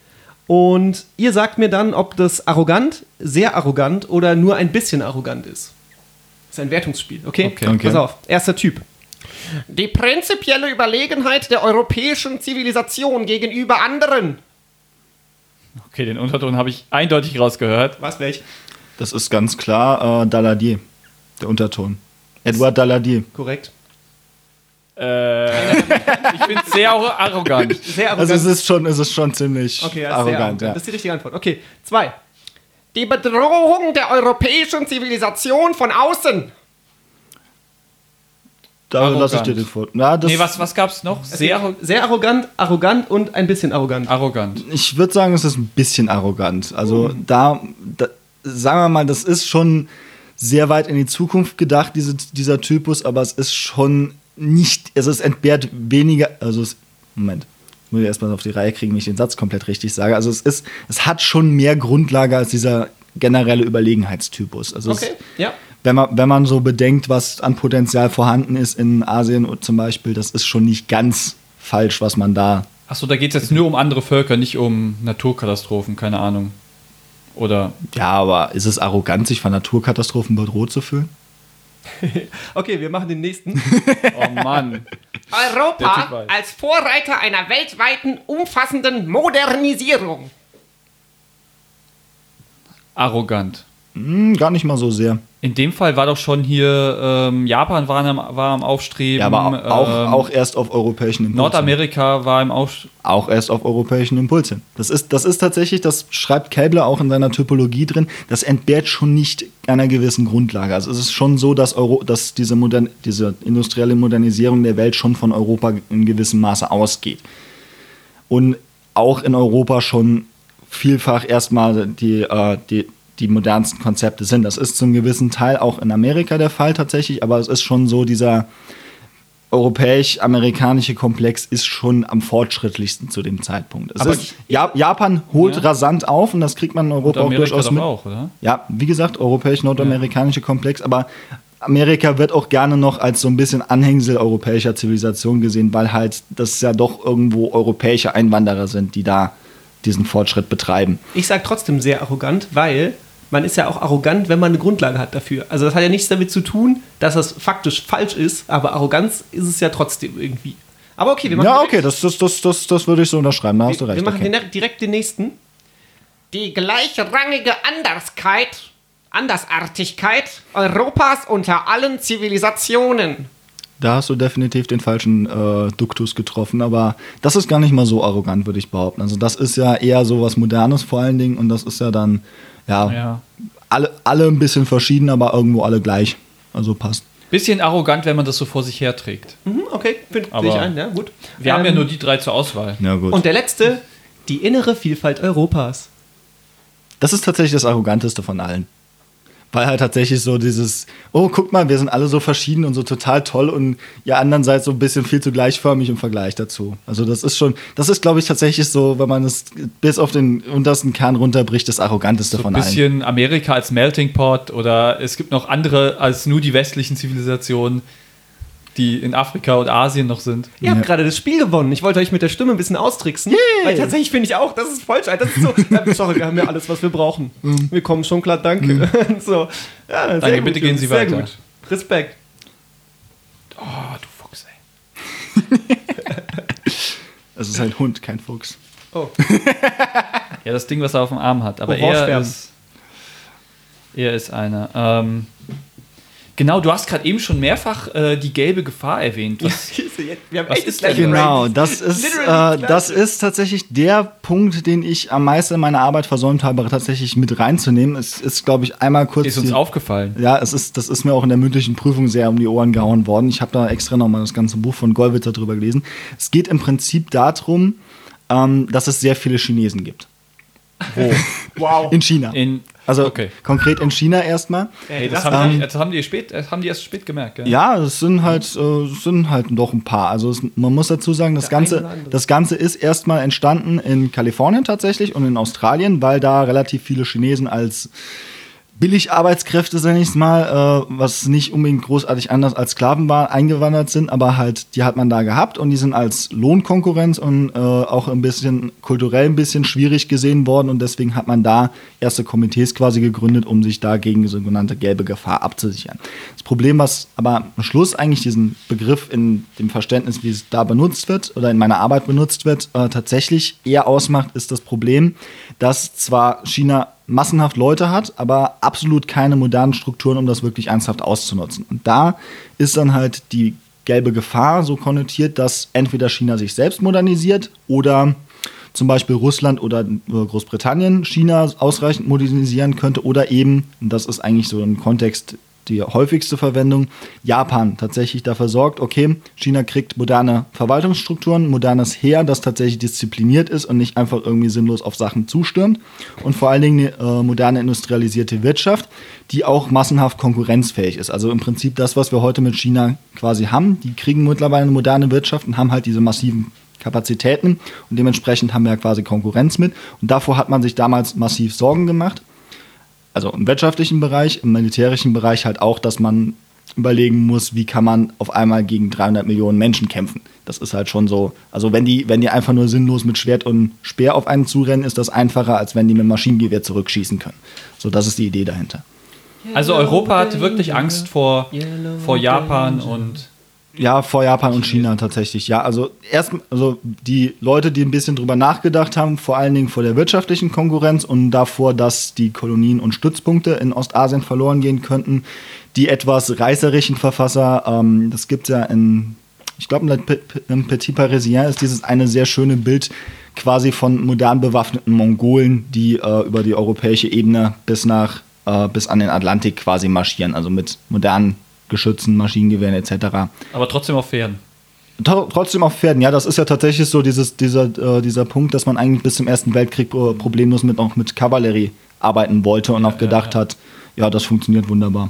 Und ihr sagt mir dann, ob das arrogant, sehr arrogant oder nur ein bisschen arrogant ist. Das ist ein Wertungsspiel, okay? Okay. Okay. Pass auf, erster Typ. Die prinzipielle Überlegenheit der europäischen Zivilisation gegenüber anderen. Okay, den Unterton habe ich eindeutig rausgehört. Was, welch? Das ist ganz klar äh, Daladier, der Unterton. Edward Daladier. Korrekt. Äh, ich bin sehr arrogant. Sehr arrogant. Also es ist schon, es ist schon ziemlich Okay, ja, sehr arrogant. arrogant. Ja. Das ist die richtige Antwort. Okay, zwei. Die Bedrohung der europäischen Zivilisation von außen. Da lasse ich Arrogant. dir den vor. Na, das Nee, was, was gab's noch? Sehr Sehr arrogant, arrogant und ein bisschen arrogant. arrogant. Ich würde sagen, es ist ein bisschen arrogant. Also da, da, sagen wir mal, das ist schon sehr weit in die Zukunft gedacht, diese, dieser Typus, aber es ist schon nicht, also es entbehrt weniger, also es, Moment, muss ich erstmal auf die Reihe kriegen, wenn ich den Satz komplett richtig sage. Also es ist, es hat schon mehr Grundlage als dieser generelle Überlegenheitstypus. Also Okay, es, ja. wenn man, wenn man so bedenkt, was an Potenzial vorhanden ist in Asien zum Beispiel, das ist schon nicht ganz falsch, was man da. Achso, da geht es jetzt nur um andere Völker, nicht um Naturkatastrophen, keine Ahnung. Oder Ja, aber ist es arrogant, sich von Naturkatastrophen bedroht zu fühlen? Okay, wir machen den nächsten. oh Mann. Der Typ Europa weiß. als Vorreiter einer weltweiten umfassenden Modernisierung. Arrogant. Hm, gar nicht mal so sehr. In dem Fall war doch schon hier, ähm, Japan war am, war am Aufstreben. Ja, aber auch, ähm, auch erst auf europäischen Impuls. Nordamerika war im Aufstreben. Auch erst auf europäischen Impuls hin. Das ist, das ist tatsächlich, das schreibt Käbler auch in seiner Typologie drin, das entbehrt schon nicht einer gewissen Grundlage. Also es ist schon so, dass, Euro, dass diese, modern, diese industrielle Modernisierung der Welt schon von Europa in gewissem Maße ausgeht. Und auch in Europa schon vielfach erstmal die, äh, die, die modernsten Konzepte sind. Das ist zum gewissen Teil auch in Amerika der Fall tatsächlich, aber es ist schon so, dieser europäisch-amerikanische Komplex ist schon am fortschrittlichsten zu dem Zeitpunkt. Es Aber ist, ja, Japan holt Ja. rasant auf und das kriegt man in Europa auch Amerika durchaus doch mit. auch, oder? Ja, wie gesagt, europäisch-nordamerikanische Komplex, aber Amerika wird auch gerne noch als so ein bisschen Anhängsel europäischer Zivilisation gesehen, weil halt das ja doch irgendwo europäische Einwanderer sind, die da diesen Fortschritt betreiben. Ich sage trotzdem sehr arrogant, weil man ist ja auch arrogant, wenn man eine Grundlage hat dafür. Also das hat ja nichts damit zu tun, dass das faktisch falsch ist, aber Arroganz ist es ja trotzdem irgendwie. Aber okay, wir machen Ja, direkt- okay, das, das, das, das, das würde ich so unterschreiben, da hast du wir, recht. wir machen Okay. den, direkt den nächsten. Die gleichrangige Anderskeit, Andersartigkeit Europas unter allen Zivilisationen. Da hast du definitiv den falschen äh, Duktus getroffen, aber das ist gar nicht mal so arrogant, würde ich behaupten. Also das ist ja eher so was Modernes vor allen Dingen und das ist ja dann, ja, Ja. alle, alle ein bisschen verschieden, aber irgendwo alle gleich. Also passt. Bisschen arrogant, wenn man das so vor sich herträgt. Mhm, okay, finde Aber ich ein, ja, gut. Wir haben ja Ähm, nur die drei zur Auswahl. Ja, gut. Und der letzte, die innere Vielfalt Europas. Das ist tatsächlich das Arroganteste von allen. Weil halt tatsächlich so dieses, oh, guck mal, wir sind alle so verschieden und so total toll und ihr anderen seid so ein bisschen viel zu gleichförmig im Vergleich dazu. Also das ist schon, das ist, glaube ich, tatsächlich so, wenn man es bis auf den untersten Kern runterbricht, das Arroganteste So ein von allen. bisschen Amerika als Melting Pot oder es gibt noch andere als nur die westlichen Zivilisationen, die in Afrika und Asien noch sind. Ihr habt Ja. gerade das Spiel gewonnen. Ich wollte euch mit der Stimme ein bisschen austricksen. Weil tatsächlich finde ich auch, das ist falsch. Das ist so, ja, sorry, wir haben ja alles, was wir brauchen. Wir kommen schon klar, danke. so, ja, sehr Danke, gut, bitte gehen Jungs, Sie sehr weiter. gut. Respekt. Oh, du Fuchs, ey. Es ist ein Hund, kein Fuchs. Oh. Ja, das Ding, was er auf dem Arm hat. Aber er Orangesterben. ist, er ist einer. Ähm, genau, du hast gerade eben schon mehrfach äh, die gelbe Gefahr erwähnt. Was, Wir haben Was echt ist das denn- gleiche Genau, Brain. das ist, Literally äh, das gleiche. ist tatsächlich der Punkt, den ich am meisten in meiner Arbeit versäumt habe, tatsächlich mit reinzunehmen. Es ist, glaube ich, einmal kurz. ist uns die- aufgefallen? Ja, es ist, das ist mir auch in der mündlichen Prüfung sehr um die Ohren gehauen worden. Ich habe da extra nochmal das ganze Buch von Gollwitzer drüber gelesen. Es geht im Prinzip darum, ähm, dass es sehr viele Chinesen gibt. Wo? Wow. In China. In, also okay. konkret in China erstmal. Hey, das, das haben die, ähm, das, haben die spät, das haben die erst spät gemerkt, gell? Ja, es sind halt, äh, es sind halt doch ein paar. Also es, man muss dazu sagen, das Der eine Ganze, oder andere. das Ganze ist erstmal entstanden in Kalifornien tatsächlich und in Australien, weil da relativ viele Chinesen als Billigarbeitskräfte, sag ich mal, äh, was nicht unbedingt großartig anders als Sklaven war, eingewandert sind, aber halt, die hat man da gehabt und die sind als Lohnkonkurrenz und äh, auch ein bisschen kulturell ein bisschen schwierig gesehen worden und deswegen hat man da erste Komitees quasi gegründet, um sich da gegen die sogenannte gelbe Gefahr abzusichern. Das Problem, was aber am Schluss eigentlich diesen Begriff in dem Verständnis, wie es da benutzt wird oder in meiner Arbeit benutzt wird, äh, tatsächlich eher ausmacht, ist das Problem, dass zwar China massenhaft Leute hat, aber absolut keine modernen Strukturen, um das wirklich ernsthaft auszunutzen. Und da ist dann halt die gelbe Gefahr so konnotiert, dass entweder China sich selbst modernisiert oder zum Beispiel Russland oder Großbritannien China ausreichend modernisieren könnte oder eben, und das ist eigentlich so im Kontext die häufigste Verwendung, Japan tatsächlich dafür sorgt, okay, China kriegt moderne Verwaltungsstrukturen, modernes Heer, das tatsächlich diszipliniert ist und nicht einfach irgendwie sinnlos auf Sachen zustürmt und vor allen Dingen eine äh, moderne industrialisierte Wirtschaft, die auch massenhaft konkurrenzfähig ist. Also im Prinzip das, was wir heute mit China quasi haben, die kriegen mittlerweile eine moderne Wirtschaft und haben halt diese massiven Kapazitäten und dementsprechend haben wir ja quasi Konkurrenz mit und davor hat man sich damals massiv Sorgen gemacht. Also im wirtschaftlichen Bereich, im militärischen Bereich halt auch, dass man überlegen muss, wie kann man auf einmal gegen dreihundert Millionen Menschen kämpfen. Das ist halt schon so, also wenn die, wenn die einfach nur sinnlos mit Schwert und Speer auf einen zurennen, ist das einfacher, als wenn die mit Maschinengewehr zurückschießen können. So, das ist die Idee dahinter. Also Europa hat wirklich Angst vor, vor Japan und... Ja, vor Japan und China tatsächlich. Ja, also erst, also die Leute, die ein bisschen drüber nachgedacht haben, vor allen Dingen vor der wirtschaftlichen Konkurrenz und davor, dass die Kolonien und Stützpunkte in Ostasien verloren gehen könnten. Die etwas reißerischen Verfasser, ähm, das gibt es ja in, ich glaube, im Petit Parisien ist dieses eine sehr schöne Bild quasi von modern bewaffneten Mongolen, die äh, über die europäische Ebene bis nach äh, bis an den Atlantik quasi marschieren, also mit modernen Geschützen, Maschinengewehren et cetera. Aber trotzdem auf Pferden. Tr- trotzdem auf Pferden, ja, das ist ja tatsächlich so dieses, dieser, äh, dieser Punkt, dass man eigentlich bis zum Ersten Weltkrieg äh, problemlos mit, auch mit Kavallerie arbeiten wollte und ja, auch gedacht ja, ja. hat, ja, das funktioniert wunderbar.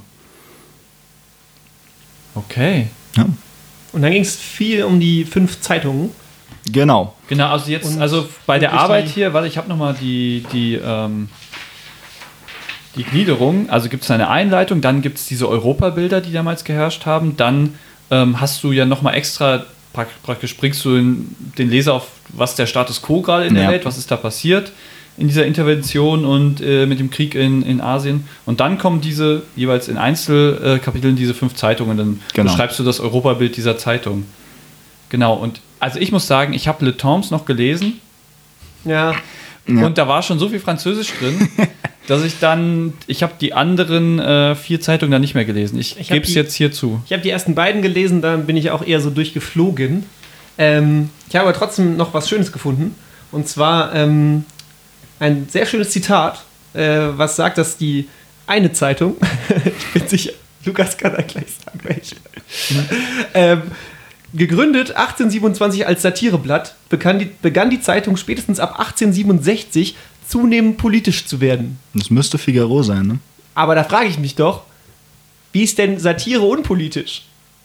Okay. Ja. Und dann ging es viel um die fünf Zeitungen. Genau. Genau, also jetzt, Und also bei der wirklich Arbeit die- hier, warte, ich habe nochmal die, die, ähm, die Gliederung, also gibt es eine Einleitung, dann gibt es diese Europabilder, die damals geherrscht haben, dann ähm, hast du ja nochmal extra, prak- praktisch bringst du den, den Leser auf, was der Status quo gerade in der Ja. Welt, was ist da passiert in dieser Intervention und äh, mit dem Krieg in, in Asien. Und dann kommen diese, jeweils in Einzelkapiteln, diese fünf Zeitungen, dann Genau. beschreibst du das Europabild dieser Zeitung. Genau, und also ich muss sagen, ich habe Le Temps noch gelesen, Ja, Ja. und da war schon so viel Französisch drin, dass ich dann, ich habe die anderen äh, vier Zeitungen dann nicht mehr gelesen. Ich, Ich hab gebe es die- jetzt hier zu. ich habe die ersten beiden gelesen, dann bin ich auch eher so durchgeflogen. Ähm, ich habe aber trotzdem noch was Schönes gefunden. Und zwar ähm, ein sehr schönes Zitat, äh, was sagt, dass die eine Zeitung, ich bin sicher, Lukas kann da gleich sagen, welche, ähm, gegründet achtzehnhundertsiebenundzwanzig als Satireblatt, begann die, begann die Zeitung spätestens ab achtzehnhundertsiebenundsechzig zunehmend politisch zu werden. Das müsste Figaro sein, ne? Aber da frage ich mich doch, wie ist denn Satire unpolitisch?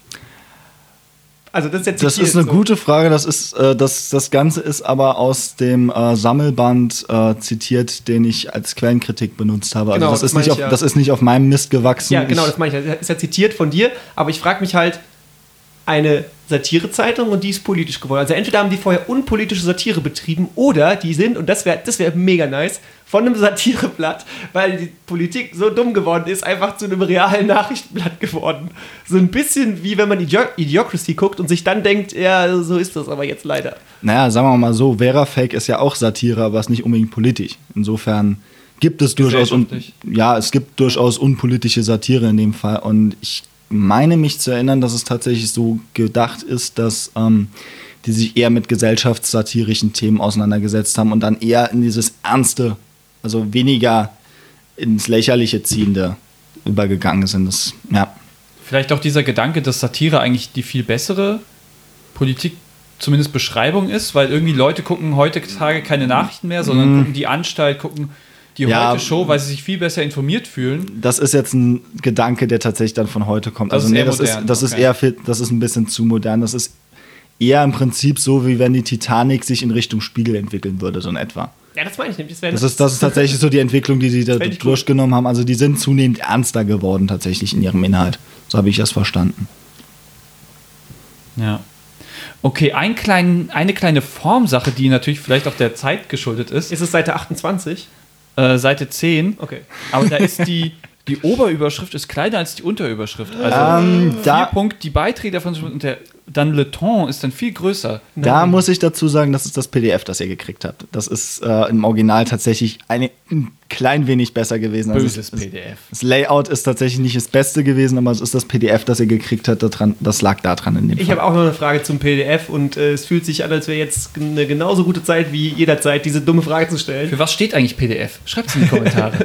Also das ist jetzt Das ist eine gute Frage. Das ist äh, das, das Ganze ist aber aus dem äh, Sammelband äh, zitiert, den ich als Quellenkritik benutzt habe. Genau, also das, das ist nicht meine auf, ich ja. das ist nicht auf meinem Mist gewachsen. Ja, genau, ich, das meine ich. Das ist ja zitiert von dir, aber ich frage mich halt, eine Satirezeitung und die ist politisch geworden. Also entweder haben die vorher unpolitische Satire betrieben oder die sind, und das wäre das wär mega nice, von einem Satireblatt, weil die Politik so dumm geworden ist, einfach zu einem realen Nachrichtenblatt geworden. So ein bisschen wie wenn man Idi- Idiocracy guckt und sich dann denkt, ja, so ist das aber jetzt leider. Naja, sagen wir mal so, Verafake ist ja auch Satire, aber ist nicht unbedingt politisch. Insofern gibt es durchaus un- Gesellschaftlich. ja, es gibt durchaus unpolitische Satire in dem Fall. Und ich meine mich zu erinnern, dass es tatsächlich so gedacht ist, dass ähm, die sich eher mit gesellschaftssatirischen Themen auseinandergesetzt haben und dann eher in dieses Ernste, also weniger ins Lächerliche ziehende übergegangen sind. Das, ja. Vielleicht auch dieser Gedanke, dass Satire eigentlich die viel bessere Politik, zumindest Beschreibung ist, weil irgendwie Leute gucken heutzutage keine Nachrichten mehr, sondern gucken die Anstalt, gucken die Ja. Heute-Show, weil sie sich viel besser informiert fühlen. Das ist jetzt ein Gedanke, der tatsächlich dann von heute kommt. Das Also ist nee, eher das ist, modern, das ist okay. eher viel, das ist ein bisschen zu modern. Das ist eher im Prinzip so, wie wenn die Titanic sich in Richtung Spiegel entwickeln würde, so in etwa. Ja, das meine ich nämlich. Das, wär- Das ist, das ist tatsächlich so die Entwicklung, die sie da fänd ich gut. durchgenommen haben. Also die sind zunehmend ernster geworden tatsächlich in ihrem Inhalt. So habe ich das verstanden. Ja. Okay, ein klein, eine kleine Formsache, die natürlich vielleicht auch der Zeit geschuldet ist. Ist es Seite achtundzwanzig? Äh, Seite zehn. Okay. Aber da ist die, die Oberüberschrift ist kleiner als die Unterüberschrift. Also Ähm, vier da- Punkt, die Beiträge davon und der dann Le Temps ist dann viel größer. Da muss ich dazu sagen, das ist das P D F, das ihr gekriegt habt. Das ist äh, im Original tatsächlich eine, ein klein wenig besser gewesen. Böses also P D F. Das Layout ist tatsächlich nicht das Beste gewesen, aber es ist das P D F, das ihr gekriegt habt. Daran, das lag da dran in dem Ich Fall. habe auch noch eine Frage zum P D F und äh, es fühlt sich an, als wäre jetzt eine genauso gute Zeit wie jederzeit, diese dumme Frage zu stellen. Für was steht eigentlich P D F? Schreibt es in die Kommentare.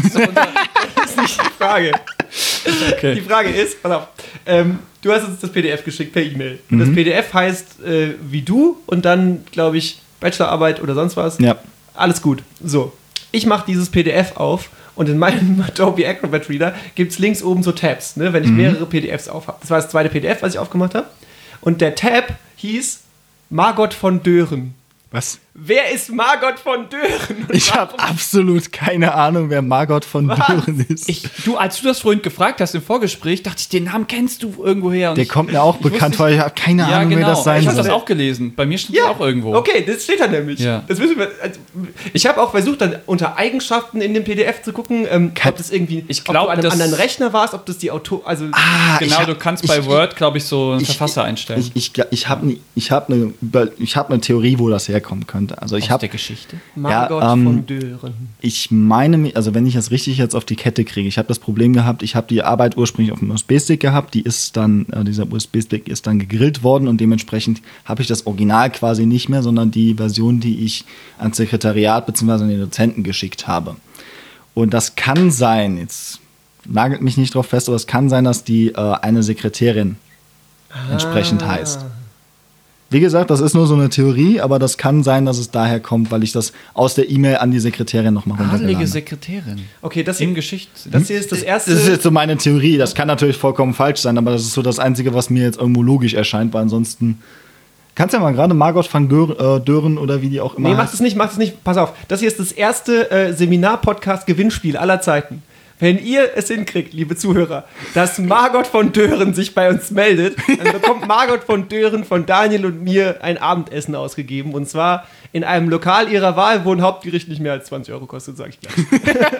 Das ist nicht die Frage. Okay. Die Frage ist, pass auf, ähm, du hast uns das P D F geschickt per E-Mail. Und Mhm. das P D F heißt äh, wie du und dann, glaube ich, Bachelorarbeit oder sonst was. Ja. Alles gut. So, ich mache dieses P D F auf und in meinem Adobe Acrobat Reader gibt es links oben so Tabs, ne, wenn ich mehrere P D Fs auf habe. Das war das zweite P D F, was ich aufgemacht habe. Und der Tab hieß Margot von Dören. Was? Wer ist Margot von Dören? Und Ich habe warum- absolut keine Ahnung, wer Margot von Was? Dören ist. Ich, du, als du das vorhin gefragt hast im Vorgespräch, dachte ich, den Namen kennst du irgendwoher. Und Der ich, kommt mir auch ich wusste bekannt nicht- vor. Ich habe keine Ja, Ahnung, genau. wer das sein ich habe soll. das auch gelesen. Bei mir steht das auch irgendwo. Okay, das steht da nämlich. Ja. Das wissen wir. Also, ich habe auch versucht, dann unter Eigenschaften in dem P D F zu gucken, ähm, Kann- ob das irgendwie, Ich glaub, ob du an einem das- anderen Rechner warst, ob das die Autor, also Ah, Genau, ich hab- du kannst ich- bei Word, glaube ich, so einen ich- Verfasser einstellen. Ich, ich, gla- ich habe ich hab eine ich hab ne Theorie, wo das herkommen könnte. Also ich Aus habe der Geschichte. Margot Ja, ähm, von Dören. Ich meine, mich- also wenn ich das richtig jetzt auf die Kette kriege, ich habe das Problem gehabt, ich habe die Arbeit ursprünglich auf dem U S B-Stick gehabt, die ist dann, äh, dieser U S B-Stick ist dann gegrillt worden und dementsprechend habe ich das Original quasi nicht mehr, sondern die Version, die ich ans Sekretariat bzw. an den Dozenten geschickt habe. Und das kann sein, jetzt nagelt mich nicht drauf fest, aber es kann sein, dass die äh, eine Sekretärin entsprechend Ah. heißt. Wie gesagt, das ist nur so eine Theorie, aber das kann sein, dass es daher kommt, weil ich das aus der E-Mail an die Sekretärin nochmal runtergeladen Adelige habe. Sekretärin. Okay, das hier, Im Geschichte. das hier ist das erste. Das ist jetzt so meine Theorie. Das kann natürlich vollkommen falsch sein, aber das ist so das Einzige, was mir jetzt irgendwo logisch erscheint, weil ansonsten. Kannst ja mal gerade Margot van Gör, äh, Dören oder wie die auch immer Nee, mach heißt. das nicht, mach das nicht. Pass auf, das hier ist das erste äh, Seminar-Podcast-Gewinnspiel aller Zeiten. Wenn ihr es hinkriegt, liebe Zuhörer, dass Margot von Dören sich bei uns meldet, dann bekommt Margot von Dören von Daniel und mir ein Abendessen ausgegeben. Und zwar in einem Lokal ihrer Wahl, wo ein Hauptgericht nicht mehr als zwanzig Euro kostet, sag ich gleich.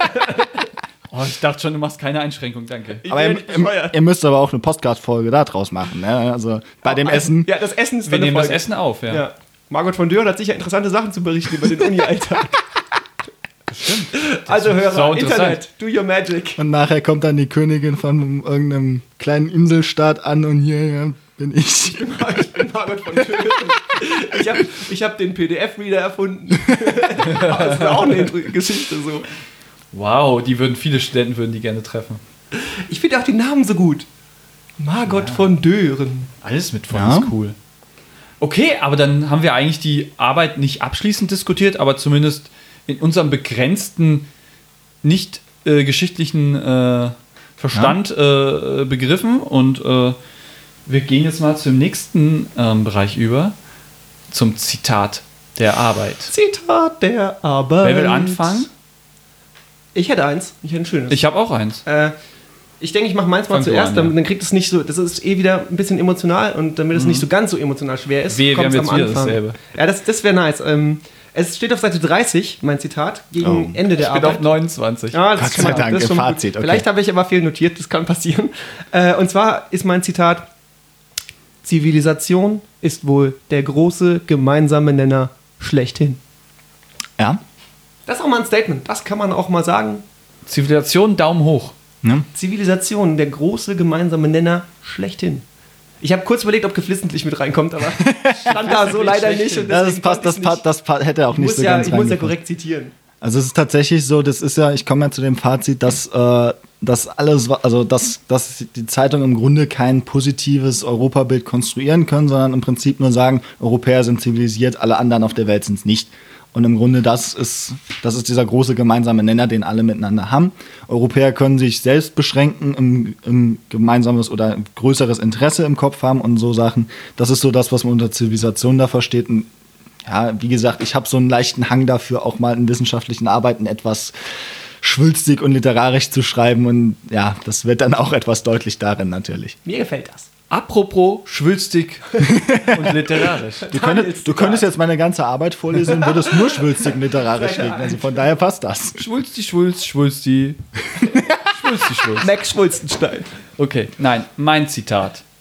Oh, ich dachte schon, du machst keine Einschränkung, danke. Ich Aber bin ihr, nicht bescheuert. ihr müsst aber auch eine Podcast-Folge da draus machen. Ne? Also bei dem Essen. Ja, das Essen ist Wir dann eine nehmen das Folge. Essen auf, ja. Ja. Margot von Dören hat sicher interessante Sachen zu berichten über den Uni-Alltag. Also sau Hörer, interessant. Internet, do your magic. Und nachher kommt dann die Königin von irgendeinem kleinen Inselstaat an und hier ja, bin ich. Ich bin Margot von Dören. Ich habe ich hab den P D F-Reader erfunden. Das ist auch eine Inter- Geschichte so. Wow, die würden, viele Studenten würden die gerne treffen. Ich finde auch die Namen so gut. Margot von Dören. Alles mit von Ja. ist cool. Okay, aber dann haben wir eigentlich die Arbeit nicht abschließend diskutiert, aber zumindest in unserem begrenzten, nicht äh, geschichtlichen äh, Verstand äh, begriffen. Und äh, wir gehen jetzt mal zum nächsten ähm, Bereich über, zum Zitat der Arbeit. Zitat der Arbeit. Wer will anfangen? Ich hätte eins. Ich hätte ein schönes. Ich habe auch eins. Äh, ich denke, ich mache meins mal Fang du zuerst, an, dann, ja. dann kriegt es nicht so, das ist eh wieder ein bisschen emotional und damit es nicht so ganz so emotional schwer ist, Mhm. Wehe, wir kommt's haben jetzt am wieder Anfang. dasselbe. Ja, das, das wäre nice. Ähm, es steht auf Seite dreißig, mein Zitat, gegen Oh. Ende der Ich bin Arbeit. auf neunundzwanzig. Ja, das Gott ist schon sei mal- Dank, das ist schon mal Fazit, gut. okay. Vielleicht habe ich aber viel notiert, das kann passieren. Äh, und zwar ist mein Zitat: Zivilisation ist wohl der große gemeinsame Nenner schlechthin. Ja. Das ist auch mal ein Statement. Das kann man auch mal sagen. Zivilisation, Daumen hoch. Ne? Zivilisation, der große gemeinsame Nenner schlechthin. Ich habe kurz überlegt, ob geflissentlich mit reinkommt, aber stand da so leider nicht. Und Ja, das deswegen passt, konnte das, ich's passt, nicht. das pa- hätte auch Ich nicht muss so ja, ganz ich muss ja reingepasst. korrekt zitieren. Also es ist tatsächlich so, das ist ja, ich komme ja zu dem Fazit, dass, äh, dass alles, wa- also dass, dass die Zeitung im Grunde kein positives Europabild konstruieren können, sondern im Prinzip nur sagen, Europäer sind zivilisiert, alle anderen auf der Welt sind es nicht. Und im Grunde das ist, das ist dieser große gemeinsame Nenner, den alle miteinander haben. Europäer können sich selbst beschränken, im, im gemeinsames oder größeres Interesse im Kopf haben und so Sachen. Das ist so das, was man unter Zivilisation da versteht. Und ja, wie gesagt, ich habe so einen leichten Hang dafür, auch mal in wissenschaftlichen Arbeiten etwas schwülstig und literarisch zu schreiben. Und ja, das wird dann auch etwas deutlich darin natürlich. Mir gefällt das. Apropos schwülstig und literarisch. Du, könntest, du könntest jetzt meine ganze Arbeit vorlesen und würdest nur schwülstig und literarisch legen. Also von daher passt das. Schwulsti, schwulst, schwulsti. Schwulsti, schwulst. Max Schwulstenstein. Okay, nein, mein Zitat.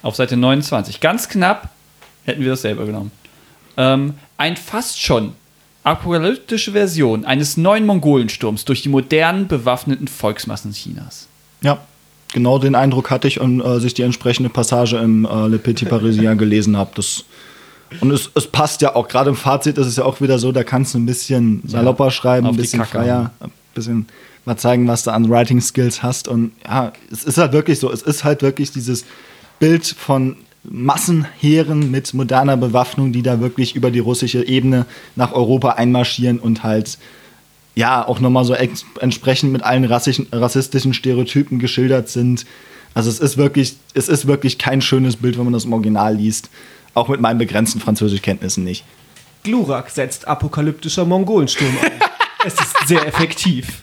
auf Seite neunundzwanzig. Ganz knapp hätten wir das selber genommen. Ähm, ein fast schon apokalyptische Version eines neuen Mongolensturms durch die modernen bewaffneten Volksmassen Chinas. Ja, genau den Eindruck hatte ich, und äh, sich die entsprechende Passage im äh, Le Petit Parisien gelesen habe. Das Und es, es passt ja auch, gerade im Fazit ist es ja auch wieder so, da kannst du ein bisschen salopper schreiben, ein bisschen freier, ein bisschen mal zeigen, was du an Writing Skills hast. Und ja, es ist halt wirklich so, es ist halt wirklich dieses Bild von Massenheeren mit moderner Bewaffnung, die da wirklich über die russische Ebene nach Europa einmarschieren und halt ja auch nochmal so ex- entsprechend mit allen rassischen, rassistischen Stereotypen geschildert sind. Also es ist wirklich, es ist wirklich kein schönes Bild, wenn man das im Original liest. Auch mit meinen begrenzten Französischkenntnissen nicht. Glurak setzt apokalyptischer Mongolensturm ein. Es ist sehr effektiv.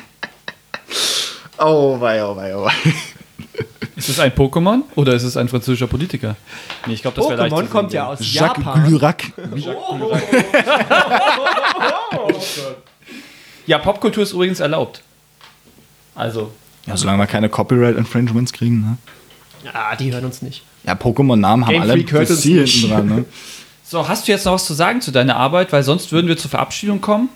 Oh wei, oh wei, oh wei. Ist es ein Pokémon oder ist es ein französischer Politiker? Nee, ich glaube, das wäre leicht. Pokémon kommt ja aus Jacques Japan. Glurak. Ja, Popkultur ist übrigens erlaubt. Also. Ja, solange wir keine Copyright-Infringements kriegen, ne? Ah, die hören uns nicht. Ja, Pokémon-Namen haben Game alle Freak hört uns Ziel nicht. hinten dran, ne? So, hast du jetzt noch was zu sagen zu deiner Arbeit? Weil sonst würden wir zur Verabschiedung kommen.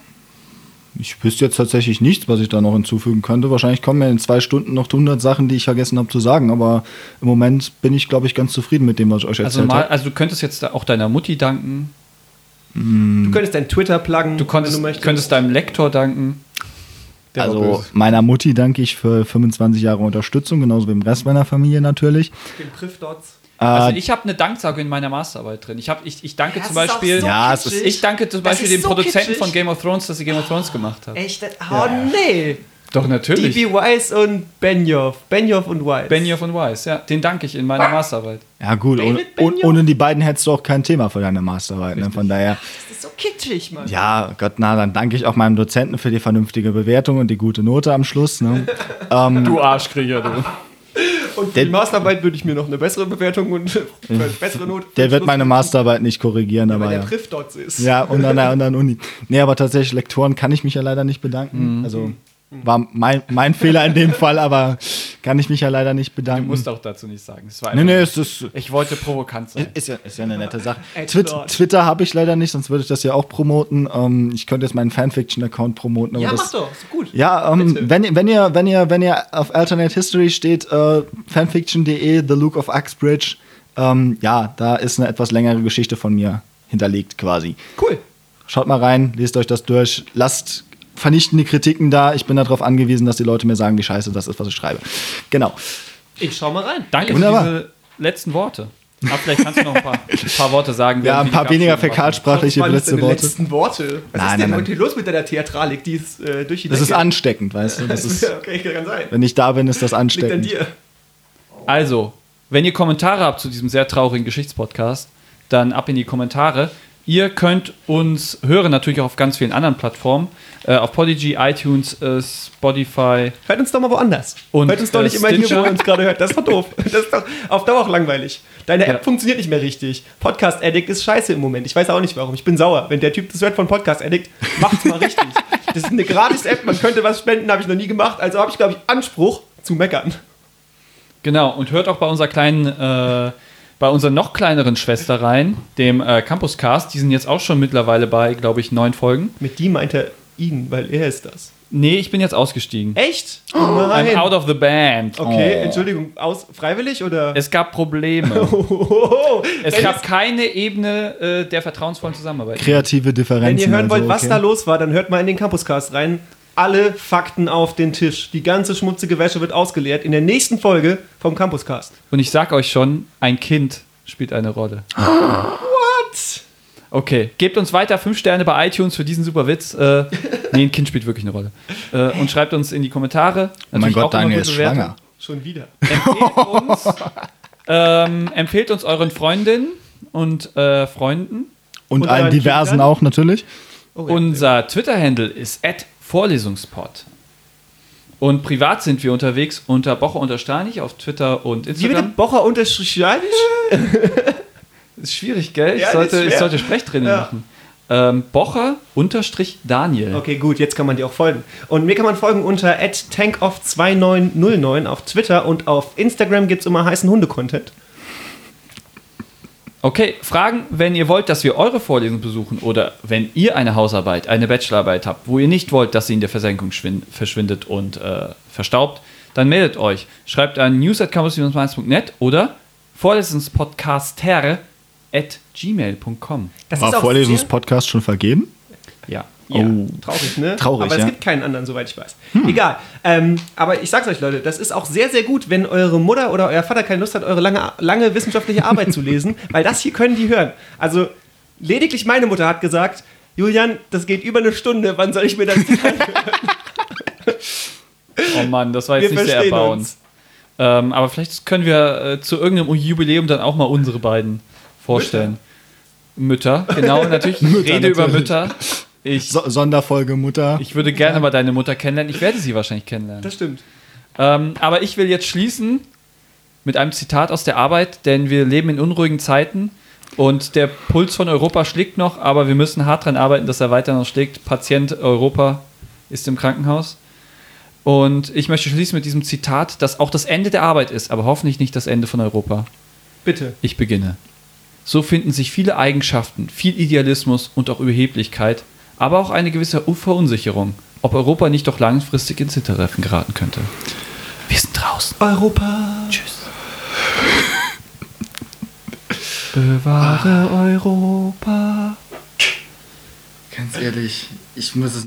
Ich wüsste jetzt tatsächlich nichts, was ich da noch hinzufügen könnte. Wahrscheinlich kommen mir in zwei Stunden noch hundert Sachen, die ich vergessen habe zu sagen. Aber im Moment bin ich, glaube ich, ganz zufrieden mit dem, was ich euch Also, erzählt mal, habe. also du könntest jetzt auch deiner Mutti danken. Du könntest dein Twitter pluggen, Du, konntest, wenn du möchtest. könntest deinem Lektor danken. Der war Also böse. meiner Mutti danke ich für fünfundzwanzig Jahre Unterstützung, genauso wie dem Rest meiner Familie natürlich. Den Priffdots. Also Äh, ich habe eine Danksagung in meiner Masterarbeit drin. Ich, hab, ich, ich danke Das zum ist auch Beispiel. so Ja, es ist- kitschig. Ich danke zum Das Beispiel ist dem so Produzenten kitschig. von Game of Thrones, dass sie Game of Thrones gemacht hat. Echt? Oh nee. Doch, natürlich. D B. Weiss und Benioff. Benioff und Weiss. Benioff und Weiss, ja. Den danke ich in meiner Masterarbeit. ja gut, ohne, David ohne, Benioff? ohne die beiden hättest du auch kein Thema für deine Masterarbeit. Ne? Von daher, Das ist so kitschig, Mann. ja, Gott, na, dann danke ich auch meinem Dozenten für die vernünftige Bewertung und die gute Note am Schluss. Ne? ähm, Du Arschkriecher, du. Und für Der- die Masterarbeit würde ich mir noch eine bessere Bewertung und eine bessere Note. der wird meine Masterarbeit nicht korrigieren, weil aber der ja. Priffdots ist. Ja, und an der anderen Uni. Nee, aber tatsächlich, Lektoren kann ich mich ja leider nicht bedanken. Also war mein, mein Fehler in dem Fall, aber kann ich mich ja leider nicht Du bedanken. musst auch dazu nicht sagen. Es war Nee, einfach- nee, es ist, Ich wollte provokant sein. ist, ja, ist ja eine nette Sache. Ed Twit Lord. Twitter habe ich leider nicht, sonst würde ich das ja auch promoten. Ähm, ich könnte jetzt meinen Fanfiction-Account promoten. Aber Ja, das, mach doch. Ist gut. Ja, ähm, Bitte. wenn, wenn, ihr, wenn, ihr, wenn ihr auf Alternate History steht, äh, fanfiction punkt de, The Luke of Uxbridge, ähm, ja, da ist eine etwas längere Geschichte von mir hinterlegt quasi. Cool. Schaut mal rein, lest euch das durch, lasst vernichtende Kritiken da. Ich bin darauf angewiesen, dass die Leute mir sagen, wie scheiße das ist, was ich schreibe. Genau. Ich schau mal rein. Danke Wunderbar. für diese letzten Worte. Aber vielleicht kannst du noch ein paar, ein paar Worte sagen. Ja, ein wie paar die weniger Verabschiedung war. fäkalsprachliche Was letzte deine Worte. letzten Worte. Was Nein, ist denn nein, heute los mit deiner Theatralik? Die ist äh, durch die Das ist Decke. ansteckend, weißt du? Das ist, Okay, kann sein. wenn ich da bin, ist das Liegt an ansteckend. dir. Also, wenn ihr Kommentare habt zu diesem sehr traurigen Geschichtspodcast, dann ab in die Kommentare. Ihr könnt uns hören, natürlich auch auf ganz vielen anderen Plattformen. Äh, auf Podigy, iTunes, äh, Spotify. Hört uns doch mal woanders. Und, hört uns doch äh, nicht immer hier, wo Stitcher. ihr uns gerade hört. Das ist doch doof. Das ist doch auf Dauer auch langweilig. Deine App Ja. funktioniert nicht mehr richtig. Podcast Addict ist scheiße im Moment. Ich weiß auch nicht warum. Ich bin sauer. Wenn der Typ das hört von Podcast Addict, macht's mal richtig. Das ist eine Gratis-App. Man könnte was spenden, habe ich noch nie gemacht. Also habe ich, glaube ich, Anspruch zu meckern. Genau, und hört auch bei unserer kleinen, äh, bei unserer noch kleineren Schwester rein, dem äh, Campuscast. Die sind jetzt auch schon mittlerweile bei, glaube ich, neun Folgen. Mit die meint er ihn, weil er ist das. Nee, ich bin jetzt ausgestiegen. Echt? Oh I'm nein. out of the band. Okay, Oh. Entschuldigung. Aus, freiwillig oder? Es gab Probleme. Ohoho. Es Wenn gab es- keine Ebene äh, der vertrauensvollen Zusammenarbeit. Kreative Differenzen. Wenn ihr hören wollt, also, was okay. da los war, dann hört mal in den Campuscast rein. Alle Fakten auf den Tisch. Die ganze schmutzige Wäsche wird ausgeleert in der nächsten Folge vom Campuscast. Und ich sag euch schon, ein Kind spielt eine Rolle. What? Okay, gebt uns weiter fünf Sterne bei iTunes für diesen super Witz. Äh, nee, ein Kind spielt wirklich eine Rolle. Äh, und schreibt uns in die Kommentare. Oh mein Natürlich Gott, auch immer Daniel gute ist Bewertungen. schwanger. Schon wieder. Empfehlt uns, ähm, empfehlt uns euren Freundinnen und äh, Freunden. Und, Und allen euren diversen Kindern? auch natürlich. Oh, ja. Unser Twitter-Handle ist at vorlesungspod. Und privat sind wir unterwegs unter Bocher-Steinig auf Twitter und Wie bitte? Instagram. Bocher unterstrich Schleidisch? Ist schwierig, gell? Ich, Ja, sollte, ist schwer. ich sollte Sprechtraining Ja. machen. Ähm, Bocher-Daniel. Okay, gut, jetzt kann man dir auch folgen. Und mir kann man folgen unter at tankoff zwei neun null neun auf Twitter und auf Instagram gibt es immer heißen Hunde-Content. Okay, Fragen, wenn ihr wollt, dass wir eure Vorlesung besuchen oder wenn ihr eine Hausarbeit, eine Bachelorarbeit habt, wo ihr nicht wollt, dass sie in der Versenkung schwind- verschwindet und äh, verstaubt, dann meldet euch. Schreibt an news at campus Mainz punkt net oder vorlesungspodcaster at gmail punkt com. Das War ist auch Vorlesungspodcast schon vergeben? Ja. sehr, ja, Oh. traurig, ne? Traurig, aber es ja. gibt keinen anderen, soweit ich weiß. Egal. Ähm, aber ich sag's euch, Leute, das ist auch sehr, sehr gut, wenn eure Mutter oder euer Vater keine Lust hat, eure lange, lange wissenschaftliche Arbeit zu lesen, weil das hier können die hören. Also lediglich meine Mutter hat gesagt, Julian, das geht über eine Stunde, wann soll ich mir das anhören? Oh Mann, das war jetzt Wir nicht sehr verstehen erbauend. uns. Ähm, aber vielleicht können wir äh, zu irgendeinem Jubiläum dann auch mal unsere beiden vorstellen. Mütter, genau, natürlich. Ich Mütter, rede über natürlich. Mütter. Ich, So Sonderfolge Mutter. ich würde gerne mal deine Mutter kennenlernen. Ich werde sie wahrscheinlich kennenlernen. Das stimmt. Ähm, aber ich will jetzt schließen mit einem Zitat aus der Arbeit, denn wir leben in unruhigen Zeiten und der Puls von Europa schlägt noch, aber wir müssen hart dran arbeiten, dass er weiter noch schlägt. Patient Europa ist im Krankenhaus. Und ich möchte schließen mit diesem Zitat, das auch das Ende der Arbeit ist, aber hoffentlich nicht das Ende von Europa. Bitte. Ich beginne. So finden sich viele Eigenschaften, viel Idealismus und auch Überheblichkeit, aber auch eine gewisse Verunsicherung, ob Europa nicht doch langfristig ins Hintertreffen geraten könnte. Wir sind draußen. Europa. Tschüss. Bewahre Europa. Ganz ehrlich, ich muss es